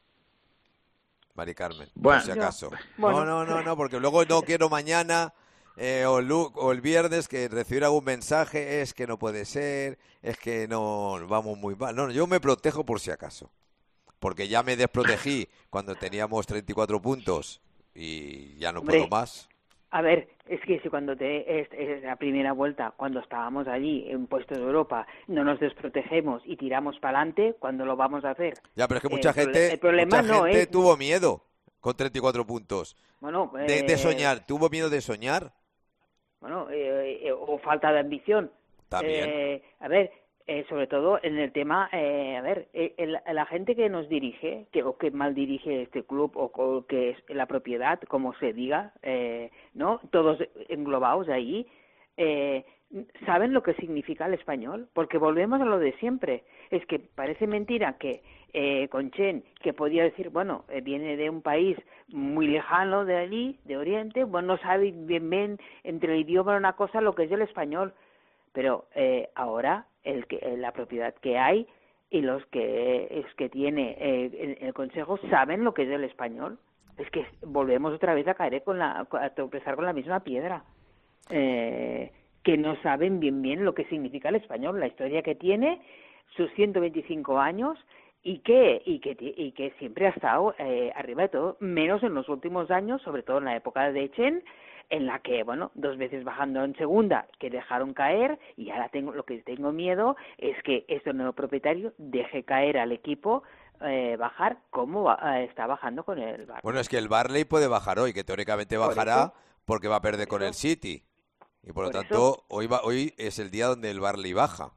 Speaker 2: Mari Carmen,
Speaker 21: Bueno.
Speaker 2: por si acaso.
Speaker 21: Bueno.
Speaker 2: No, no, no, no, porque luego no quiero mañana eh, o, el, lu- o el viernes que recibir algún mensaje, es que no puede ser, es que no, vamos muy mal. No, yo me protejo por si acaso. Porque ya me desprotegí cuando teníamos treinta y cuatro puntos y ya no
Speaker 22: Hombre,
Speaker 2: puedo más.
Speaker 22: A ver, es que si cuando te es, es la primera vuelta, cuando estábamos allí en puestos de Europa, no nos desprotegemos y tiramos para adelante, ¿cuándo lo vamos a hacer?
Speaker 2: Ya, pero es que mucha
Speaker 22: El prole-
Speaker 2: gente,
Speaker 22: el problema
Speaker 2: mucha
Speaker 22: no
Speaker 2: gente
Speaker 22: es-
Speaker 2: tuvo miedo con treinta y cuatro puntos.
Speaker 22: Bueno,
Speaker 2: De, de
Speaker 22: eh,
Speaker 2: soñar, ¿tuvo miedo de soñar?
Speaker 22: Bueno, eh, eh, o falta de ambición.
Speaker 2: También.
Speaker 22: Eh, a ver, eh, sobre todo en el tema, eh, a ver, eh, el- la gente que nos dirige, que o que mal dirige este club o, o que es la propiedad, como se diga, eh, ¿no? Todos englobados ahí, eh, ¿saben lo que significa el español? Porque volvemos a lo de siempre. Es que parece mentira que eh, Conchen, que podía decir, bueno, eh, viene de un país muy lejano de allí, de Oriente, bueno, no sabe bien bien entre el idioma una cosa lo que es el español. Pero eh, ahora el que eh, la propiedad que hay y los que es que tiene eh, el, el consejo saben lo que es el español. Es que volvemos otra vez a caer con la a tropezar con la misma piedra. Eh, que no saben bien bien lo que significa el español, la historia que tiene, sus ciento veinticinco años y que y que ti- y que siempre ha estado eh, arriba de todo, menos en los últimos años, sobre todo en la época de Chen, en la que, bueno, dos veces bajando en segunda, que dejaron caer, y ahora tengo lo que tengo miedo es que este nuevo propietario deje caer al equipo, eh, bajar como va- eh, está bajando con el Barça.
Speaker 2: Bueno, es que el Barley puede bajar hoy, que teóricamente
Speaker 22: Por
Speaker 2: bajará
Speaker 22: eso.
Speaker 2: porque va a perder con el City. Y por lo
Speaker 22: Por
Speaker 2: tanto, hoy va, hoy es el día donde el Barley baja.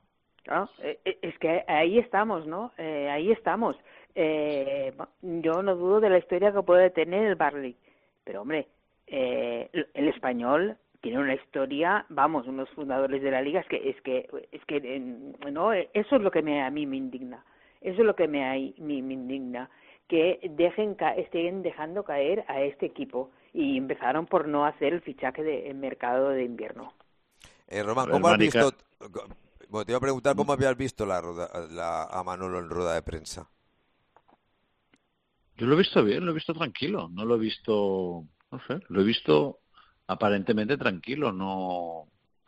Speaker 22: Claro, eh, es que ahí estamos, ¿no? Eh, ahí estamos. Eh, yo no dudo de la historia que puede tener el Barley, pero hombre, eh, el Español tiene una historia, vamos, unos fundadores de la liga, es que, es que, es que, eh, no, eso es lo que me, a mí me indigna, eso es lo que me, me, me indigna, que dejen, estén dejando caer a este equipo y empezaron por no hacer el fichaje de el mercado de invierno.
Speaker 2: Eh, Román, ¿cómo has visto? Bueno, te iba a preguntar cómo habías visto la, la a Manolo en rueda de prensa.
Speaker 21: Yo lo he visto bien, lo he visto tranquilo, no lo he visto, no sé, lo he visto aparentemente tranquilo, no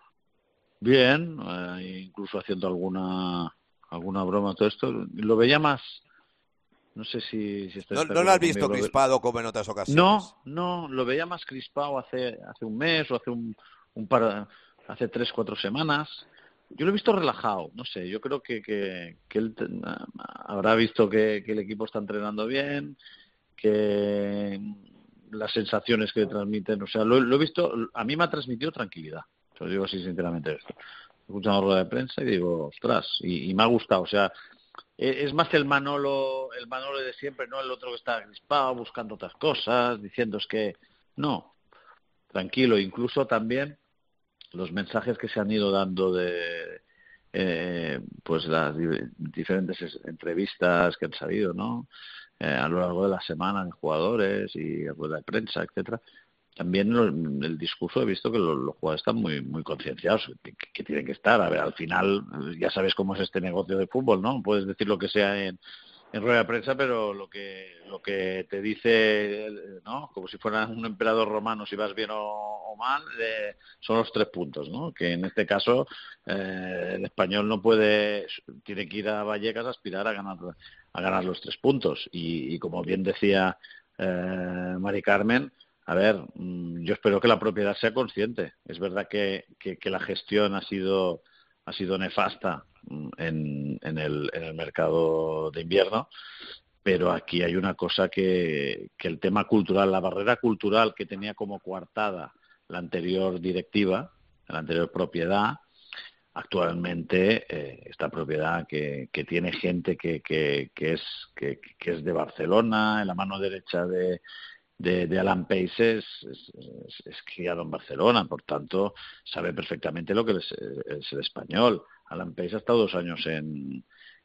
Speaker 21: bien, eh, incluso haciendo alguna alguna broma, todo esto, lo veía más, no sé si, si
Speaker 2: no, no lo has visto conmigo, crispado lo ve... como en otras ocasiones.
Speaker 21: No, no, lo veía más crispado hace hace un mes o hace un, un par, hace tres, cuatro semanas. Yo lo he visto relajado, no sé, yo creo que, que, que él te, habrá visto que, que el equipo está entrenando bien, que las sensaciones que le transmiten, o sea, lo, lo he visto, a mí me ha transmitido tranquilidad, te lo digo así sinceramente esto. He escuchado la rueda de prensa y digo, ostras, y, y me ha gustado, o sea, es más el Manolo, el Manolo de siempre, no el otro que está crispado, buscando otras cosas, diciendo es que, no, tranquilo, incluso también los mensajes que se han ido dando de eh, pues las diferentes entrevistas que han salido, ¿no? Eh, a lo largo de la semana de jugadores y rueda de prensa, etcétera. También lo, el discurso he visto que los, los jugadores están muy muy concienciados, que, que tienen que estar. A ver, al final ya sabes cómo es este negocio de fútbol, ¿no? Puedes decir lo que sea en en rueda de prensa, pero lo que lo que te dice, ¿no? Como si fueras un emperador romano, si vas bien o, o mal, eh, son los tres puntos, ¿no? Que en este caso eh, el Español no puede, tiene que ir a Vallecas a aspirar a ganar a ganar los tres puntos y, y como bien decía eh, Mari Carmen, a ver, yo espero que la propiedad sea consciente. Es verdad que, que, que la gestión ha sido ha sido nefasta en, en, el, en el mercado de invierno, pero aquí hay una cosa que, que el tema cultural, la barrera cultural que tenía como coartada la anterior directiva, la anterior propiedad, actualmente eh, esta propiedad que, que tiene gente que, que, que, es, que, que es de Barcelona, en la mano derecha de de, de Alan Pace es, es, es, es criado en Barcelona, por tanto sabe perfectamente lo que es, es el español. Alan Pace ha estado dos años en,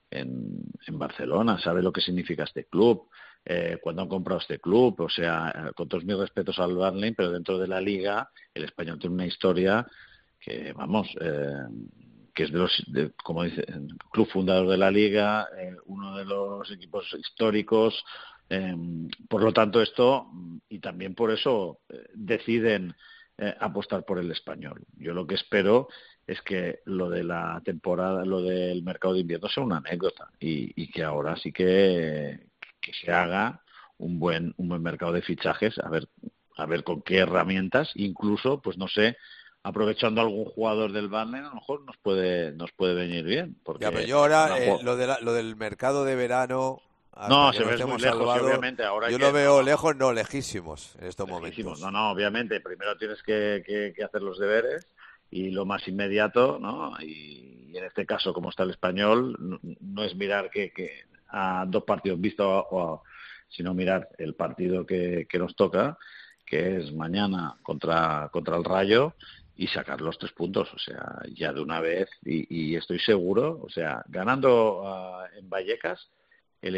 Speaker 21: en, en Barcelona, sabe lo que significa este club, eh, cuando han comprado este club, o sea, con todos mis respetos al Burnley, pero dentro de la liga el español tiene una historia que, vamos, eh, que es de los, de, como dice, el club fundador de la liga, eh, uno de los equipos históricos. Eh, por lo tanto, esto, y también por eso eh, deciden eh, apostar por el español. Yo lo que espero es que lo de la temporada, lo del mercado de invierno sea una anécdota y, y que ahora sí que, que se haga un buen un buen mercado de fichajes, a ver a ver con qué herramientas, incluso, pues no sé, aprovechando algún jugador del Burnley, a lo mejor nos puede nos puede venir bien. Porque
Speaker 2: ya, pero yo ahora eh, lo, de la, lo del mercado de verano.
Speaker 21: No, se ve muy lejos, salvado, obviamente. Ahora
Speaker 2: yo
Speaker 21: que,
Speaker 2: lo veo
Speaker 21: no,
Speaker 2: lejos, no, lejísimos en estos
Speaker 21: lejísimos.
Speaker 2: momentos.
Speaker 21: No, no, obviamente. Primero tienes que, que, que hacer los deberes y lo más inmediato, ¿no? Y, y en este caso, como está el español, no, no es mirar que, que a dos partidos vistos, o a, sino mirar el partido que, que nos toca, que es mañana contra, contra el Rayo, y sacar los tres puntos, o sea, ya de una vez. Y, y estoy seguro, o sea, ganando uh, en Vallecas, el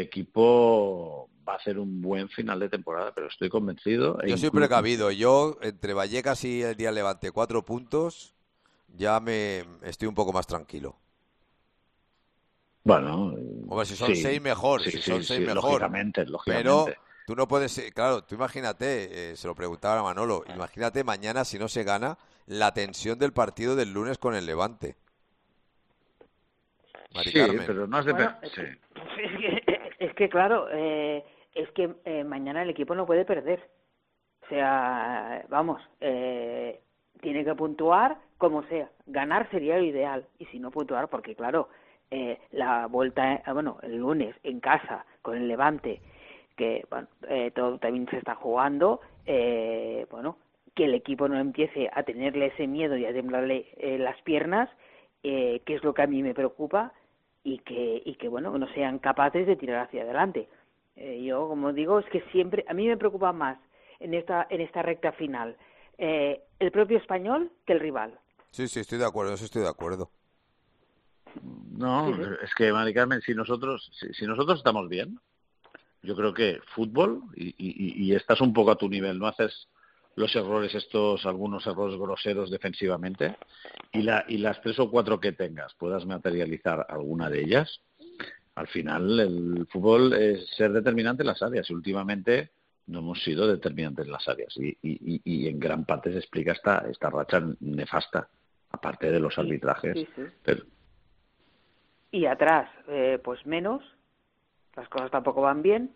Speaker 21: equipo va a hacer un buen final de temporada, pero estoy convencido.
Speaker 2: Yo soy precavido. Yo, entre Vallecas y el día Levante, cuatro puntos, ya me estoy un poco más tranquilo.
Speaker 21: Bueno,
Speaker 2: hombre, si son
Speaker 21: sí,
Speaker 2: seis, mejor.
Speaker 21: Sí,
Speaker 2: si
Speaker 21: sí,
Speaker 2: son seis,
Speaker 21: sí,
Speaker 2: mejor.
Speaker 21: Lógicamente, lógicamente.
Speaker 2: Pero tú no puedes... Claro, tú imagínate, eh, se lo preguntaba a Manolo, imagínate mañana, si no se gana, la tensión del partido del lunes con el Levante. Mari
Speaker 21: sí,
Speaker 2: Carmen.
Speaker 21: pero no has de...
Speaker 22: Bueno,
Speaker 21: sí.
Speaker 22: es, que, es que, claro, eh, es que eh, mañana el equipo no puede perder. O sea, vamos, eh, tiene que puntuar como sea. Ganar sería lo ideal. Y si no puntuar, porque claro, eh, la vuelta, eh, bueno, el lunes en casa con el Levante, que bueno, eh, todo también se está jugando, eh, bueno, que el equipo no empiece a tenerle ese miedo y a temblarle eh, las piernas. eh, que es lo que a mí me preocupa, y que, y que bueno, no sean capaces de tirar hacia adelante. Eh, yo, como digo, es que siempre, a mí me preocupa más en esta, en esta recta final eh, el propio español que el rival.
Speaker 2: Sí, sí, estoy de acuerdo, eso estoy de acuerdo.
Speaker 21: No,
Speaker 22: Sí, sí.
Speaker 21: es que, Mari Carmen, si nosotros, si, si nosotros estamos bien, yo creo que fútbol, y, y, y estás un poco a tu nivel, no haces los errores estos, algunos errores groseros defensivamente, y, la, y las tres o cuatro que tengas puedas materializar alguna de ellas, al final el fútbol es ser determinante en las áreas, y últimamente no hemos sido determinantes en las áreas, y, y, y en gran parte se explica esta, esta racha nefasta, aparte de los arbitrajes.
Speaker 22: Sí, sí.
Speaker 21: Pero,
Speaker 22: Y atrás, eh, pues menos, las cosas tampoco van bien.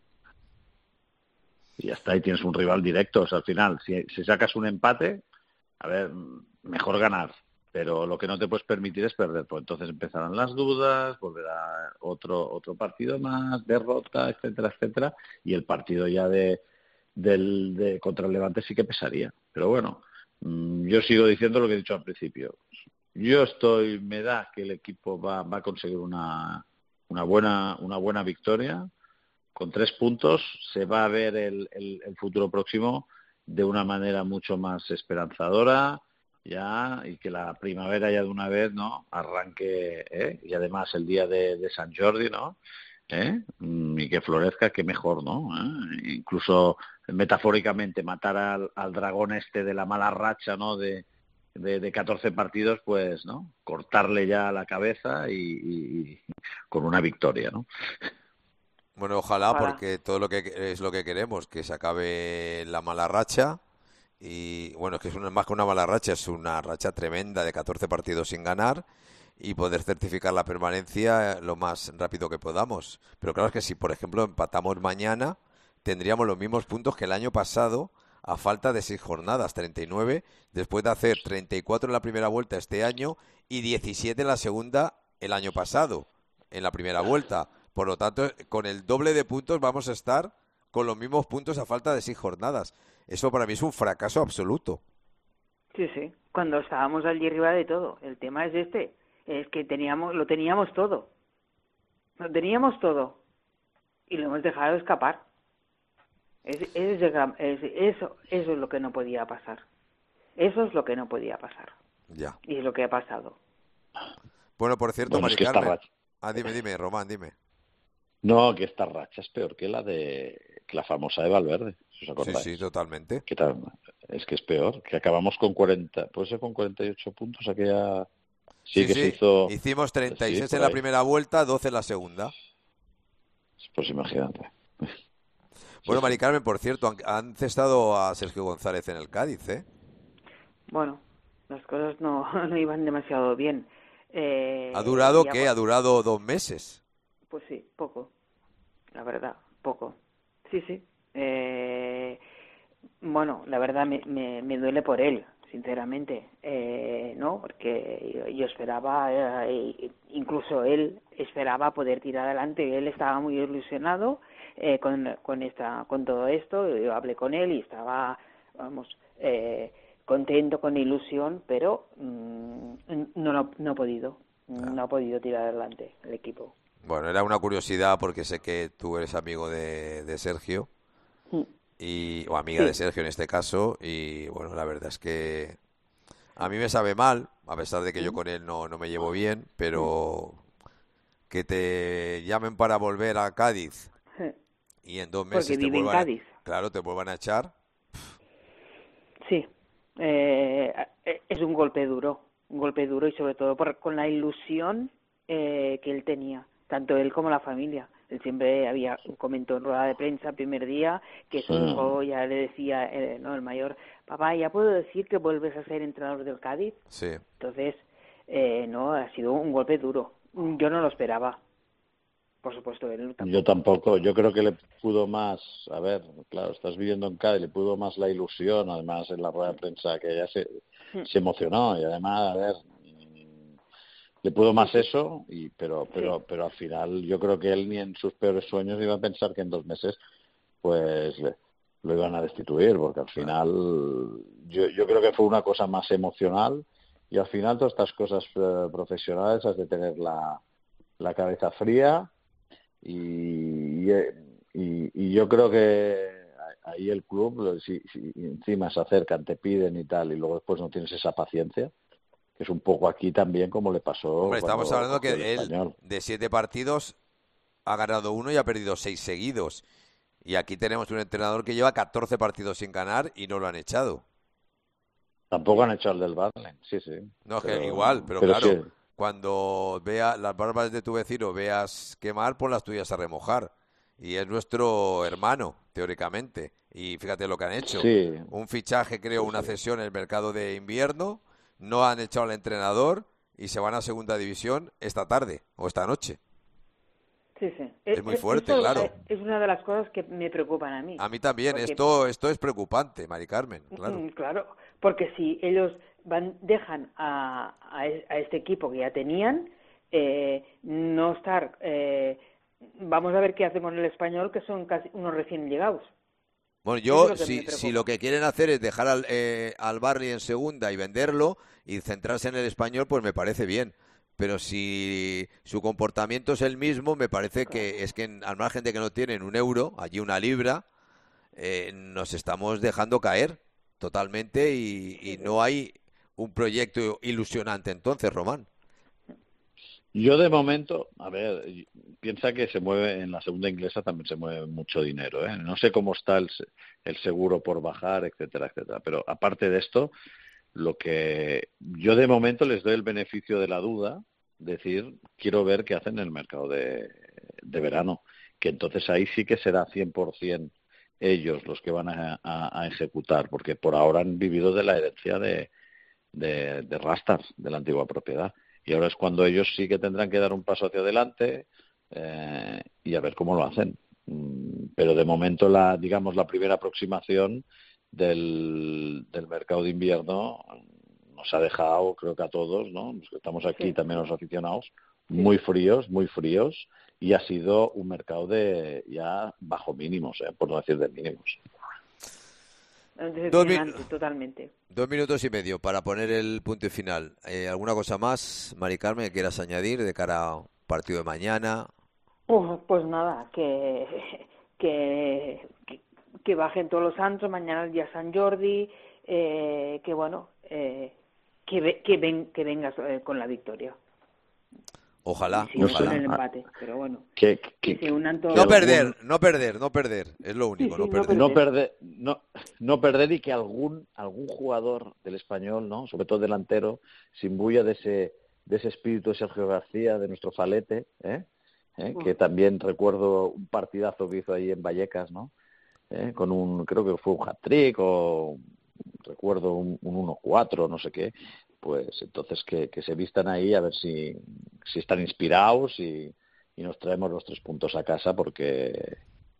Speaker 21: y ya está, y tienes un rival directo. O sea, al final, si, si sacas un empate, a ver, mejor ganar, pero lo que no te puedes permitir es perder, pues entonces empezarán las dudas, volverá otro otro partido más, derrota, etcétera, etcétera, y el partido ya de del de contra el Levante sí que pesaría. Pero bueno, mmm, yo sigo diciendo lo que he dicho al principio. Yo estoy, me da que el equipo va, va a conseguir una una buena una buena victoria. Con tres puntos se va a ver el, el, el futuro próximo de una manera mucho más esperanzadora, ya, y que la primavera ya de una vez, ¿no?, arranque, ¿eh? Y además el día de, de San Jordi, ¿no?, ¿eh? Y que florezca, que mejor, ¿no? ¿Eh? Incluso metafóricamente matar al, al dragón este de la mala racha, ¿no?, de, de, de catorce partidos, pues, ¿no?, cortarle ya la cabeza y, y, y con una victoria, ¿no?
Speaker 2: Bueno, ojalá,
Speaker 21: Ojalá.
Speaker 2: porque todo lo que es lo que queremos, que se acabe la mala racha. Y bueno, es que es una, más que una mala racha, es una racha tremenda de catorce partidos sin ganar, y poder certificar la permanencia lo más rápido que podamos. Pero claro, es que si por ejemplo empatamos mañana, tendríamos los mismos puntos que el año pasado a falta de seis jornadas, treinta y nueve, después de hacer treinta y cuatro en la primera vuelta este año y diecisiete en la segunda el año pasado, en la primera vuelta. Por lo tanto, con el doble de puntos vamos a estar con los mismos puntos a falta de seis jornadas. Eso para mí es un fracaso absoluto.
Speaker 22: Sí, sí. Cuando estábamos allí arriba de todo. El tema es este. Es que teníamos, lo teníamos todo. Lo teníamos todo. Y lo hemos dejado escapar. Es, es, es, eso, eso es lo que no podía pasar. Eso es lo que no podía pasar.
Speaker 2: Ya.
Speaker 22: Y es lo que ha pasado.
Speaker 2: Bueno, por cierto,
Speaker 21: Bueno,
Speaker 2: Mari
Speaker 21: es que esta
Speaker 2: Carmen.
Speaker 21: racha-
Speaker 2: Ah, dime, dime, Román, dime.
Speaker 21: No, que esta racha es peor que la de que la famosa de Valverde, si os acordáis.
Speaker 2: Sí, sí, totalmente.
Speaker 21: Que tal, es que es peor, que acabamos con cuarenta, puede ser con cuarenta y ocho puntos aquella. Sí,
Speaker 2: Sí,
Speaker 21: que
Speaker 2: sí.
Speaker 21: se hizo.
Speaker 2: Hicimos treinta y seis
Speaker 21: sí,
Speaker 2: en
Speaker 21: por
Speaker 2: la
Speaker 21: ahí.
Speaker 2: primera vuelta, doce en la segunda.
Speaker 21: Pues imagínate.
Speaker 2: Bueno, Mari Carmen, por cierto, han, han cestado a Sergio González en el Cádiz, ¿eh?
Speaker 22: Bueno, las cosas no, no iban demasiado bien. Eh,
Speaker 2: ¿Ha durado
Speaker 22: ya
Speaker 2: qué?
Speaker 22: por-
Speaker 2: ¿Ha durado dos meses?
Speaker 22: Pues sí, poco. La verdad, poco. Sí, sí. Eh, bueno, la verdad me, me, me duele por él, sinceramente, eh, ¿no? Porque yo, yo esperaba, eh, incluso él esperaba poder tirar adelante. Él estaba muy ilusionado eh, con, con, esta, con todo esto. Yo hablé con él y estaba, vamos, eh, contento, con ilusión, pero mm, no, no, no ha podido. No ha podido tirar adelante el equipo.
Speaker 2: Bueno, era una curiosidad porque sé que tú eres amigo de, de Sergio,
Speaker 22: Mm.
Speaker 2: y, o amiga
Speaker 22: Sí.
Speaker 2: de Sergio en este caso, y bueno, la verdad es que a mí me sabe mal, a pesar de que yo con él no, no me llevo bien, pero que te llamen para volver a Cádiz y en dos meses
Speaker 22: Porque
Speaker 2: te
Speaker 22: vive en
Speaker 2: vuelvan, a-
Speaker 22: Cádiz.
Speaker 2: claro, te vuelvan a echar.
Speaker 22: Sí, eh, es un golpe duro, un golpe duro, y sobre todo por, con la ilusión eh, que él tenía, tanto él como la familia. Él siempre había comentó en rueda de prensa el primer día que su
Speaker 21: Sí.
Speaker 22: hijo ya le decía, eh, no, el mayor, papá, ¿ya puedo decir que vuelves a ser entrenador del Cádiz?
Speaker 2: Sí.
Speaker 22: Entonces, eh, no, ha sido un golpe duro. Yo no lo esperaba. Por supuesto, él tampoco.
Speaker 21: Yo tampoco, yo creo que le pudo más, a ver, claro, estás viviendo en Cádiz, le pudo más la ilusión, además en la rueda de prensa que ella se, se emocionó, y además, a ver, mm, le pudo más eso, y pero pero pero al final yo creo que él ni en sus peores sueños iba a pensar que en dos meses pues le- lo iban a destituir, porque al final yo, yo creo que fue una cosa más emocional, Y al final todas estas cosas eh, profesionales has de tener la, la cabeza fría y, y, y yo creo que ahí el club, si, si encima se acercan, te piden y tal, y luego después no tienes esa paciencia, que es un poco aquí también como le pasó.
Speaker 2: Hombre, estamos hablando que él,
Speaker 21: Español.
Speaker 2: de siete partidos, ha ganado uno y ha perdido seis seguidos. Y aquí tenemos un entrenador que lleva catorce partidos sin ganar y no lo han echado.
Speaker 21: Tampoco han echado el del Barlen, sí, sí.
Speaker 2: No, es
Speaker 21: pero,
Speaker 2: que igual, pero,
Speaker 21: pero
Speaker 2: claro,
Speaker 21: sí.
Speaker 2: Cuando vea las barbas de tu vecino veas quemar, pon las tuyas a remojar. Y es nuestro hermano, teóricamente. Y fíjate lo que han hecho.
Speaker 21: Sí.
Speaker 2: Un fichaje, creo, una cesión en el mercado de invierno. No han echado al entrenador y se van a segunda división esta tarde o esta noche.
Speaker 22: Sí, sí.
Speaker 2: Es muy fuerte,
Speaker 22: Esto
Speaker 2: claro.
Speaker 22: Es una de las cosas que me preocupan a mí.
Speaker 2: A mí también.
Speaker 22: Porque...
Speaker 2: Esto esto es preocupante, Mari Carmen. Claro.
Speaker 22: Mm, claro, porque si ellos van dejan a, a, a este equipo que ya tenían, eh, no estar... Eh, vamos a ver qué hacen con el Español, que son casi unos recién llegados.
Speaker 2: Bueno, yo,
Speaker 22: Eso es lo que me
Speaker 2: si,
Speaker 22: preocupa.
Speaker 2: si lo que quieren hacer es dejar al, eh, al Barley en segunda y venderlo y centrarse en el Español, pues me parece bien. Pero si su comportamiento es el mismo, me parece que es que al margen de que no tienen un euro, allí una libra, eh, nos estamos dejando caer totalmente y, y no hay un proyecto ilusionante entonces, Román.
Speaker 21: Yo de momento, a ver, piensa que se mueve en la segunda inglesa también se mueve mucho dinero, ¿eh? No sé cómo está el, el seguro por bajar, etcétera, etcétera. Pero aparte de esto, lo que yo de momento les doy el beneficio de la duda, decir, quiero ver qué hacen en el mercado de, de verano, que entonces ahí sí que será cien por ciento ellos los que van a, a, a ejecutar, porque por ahora han vivido de la herencia de, de, de Rastar, de la antigua propiedad. Y ahora es cuando ellos sí que tendrán que dar un paso hacia adelante eh, y a ver cómo lo hacen. Pero de momento, la digamos, la primera aproximación del, del mercado de invierno nos ha dejado, creo que a todos, ¿no? Los que estamos aquí, sí. También los aficionados, muy fríos, muy fríos, y ha sido un mercado de ya bajo mínimos, ¿eh? Por no decir de mínimos.
Speaker 2: Dos, min-
Speaker 22: totalmente.
Speaker 2: Dos minutos y medio para poner el punto y final. Eh, ¿Alguna cosa más, Mari Carmen, que quieras añadir de cara a un partido de mañana?
Speaker 22: Uh, pues nada, que, que, que, que bajen todos los santos, mañana el día San Jordi, eh, que bueno, eh, que, ve, que, ven, que vengas eh, con la victoria.
Speaker 2: Ojalá,
Speaker 22: sí,
Speaker 2: ojalá.
Speaker 22: Con el empate, pero bueno.
Speaker 21: Que,
Speaker 22: que, que se unan todos.
Speaker 2: No perder, no perder, no perder, es lo único,
Speaker 22: sí, sí,
Speaker 2: no perder.
Speaker 21: No perder, no, no perder y que algún algún jugador del Español, ¿no? Sobre todo delantero, se imbuya de ese de ese espíritu de Sergio García, de nuestro Falete, ¿eh? ¿Eh? Uh. Que también recuerdo un partidazo que hizo ahí en Vallecas, ¿no? ¿Eh? Con un, creo que fue un hat-trick o recuerdo un, un uno cuatro, no sé qué. Pues entonces que, que se vistan ahí a ver si, si están inspirados y, y nos traemos los tres puntos a casa, porque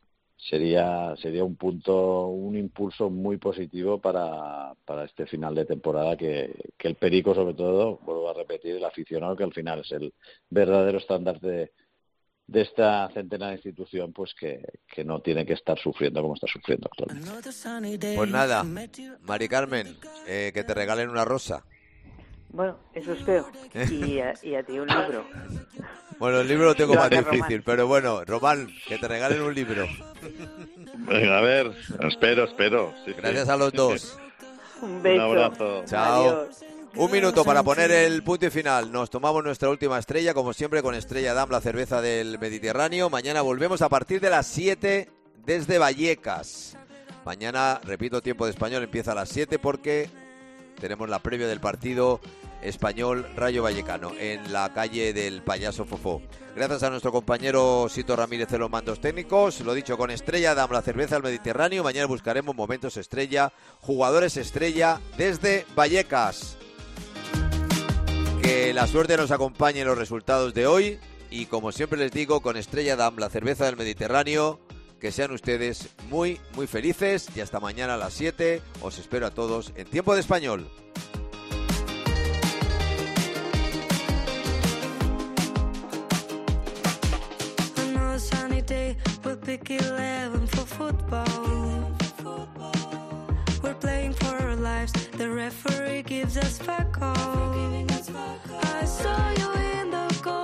Speaker 21: sería sería un punto, un impulso muy positivo para, para este final de temporada, que, que el Perico, sobre todo, vuelvo a repetir, el aficionado, que al final es el verdadero estándar de, de esta centenaria institución, pues que, que no tiene que estar sufriendo como está sufriendo actualmente.
Speaker 2: Pues nada, Mari Carmen, eh, que te regalen una rosa.
Speaker 22: Bueno, eso espero. Y a, y a ti un libro.
Speaker 2: Bueno, el libro lo tengo más difícil,
Speaker 22: Román.
Speaker 2: Pero bueno, Román, que te regalen un libro.
Speaker 21: Venga, a ver, espero, espero. Sí,
Speaker 2: Gracias
Speaker 21: sí.
Speaker 2: a los dos.
Speaker 22: Un beso.
Speaker 21: Un abrazo.
Speaker 2: Chao.
Speaker 22: Adiós.
Speaker 2: Un minuto para poner el punto y final. Nos tomamos nuestra última estrella, como siempre, con Estrella Damm, la cerveza del Mediterráneo. Mañana volvemos a partir de las siete desde Vallecas. Mañana, repito, tiempo de español empieza a las siete porque tenemos la previa del partido Español Rayo Vallecano en la calle del Payaso Fofó. Gracias a nuestro compañero Sito Ramírez de los mandos técnicos. Lo dicho, con Estrella Damm, la cerveza del Mediterráneo. Mañana buscaremos momentos estrella, jugadores estrella desde Vallecas. Que la suerte nos acompañe en los resultados de hoy. Y como siempre les digo, con Estrella Damm, la cerveza del Mediterráneo, que sean ustedes muy, muy felices. Y hasta mañana a las siete. Os espero a todos en Tiempo de Español.
Speaker 4: Pick eleven for football. We're playing for our lives. lives. The referee gives us fuck all. I saw you in the goal.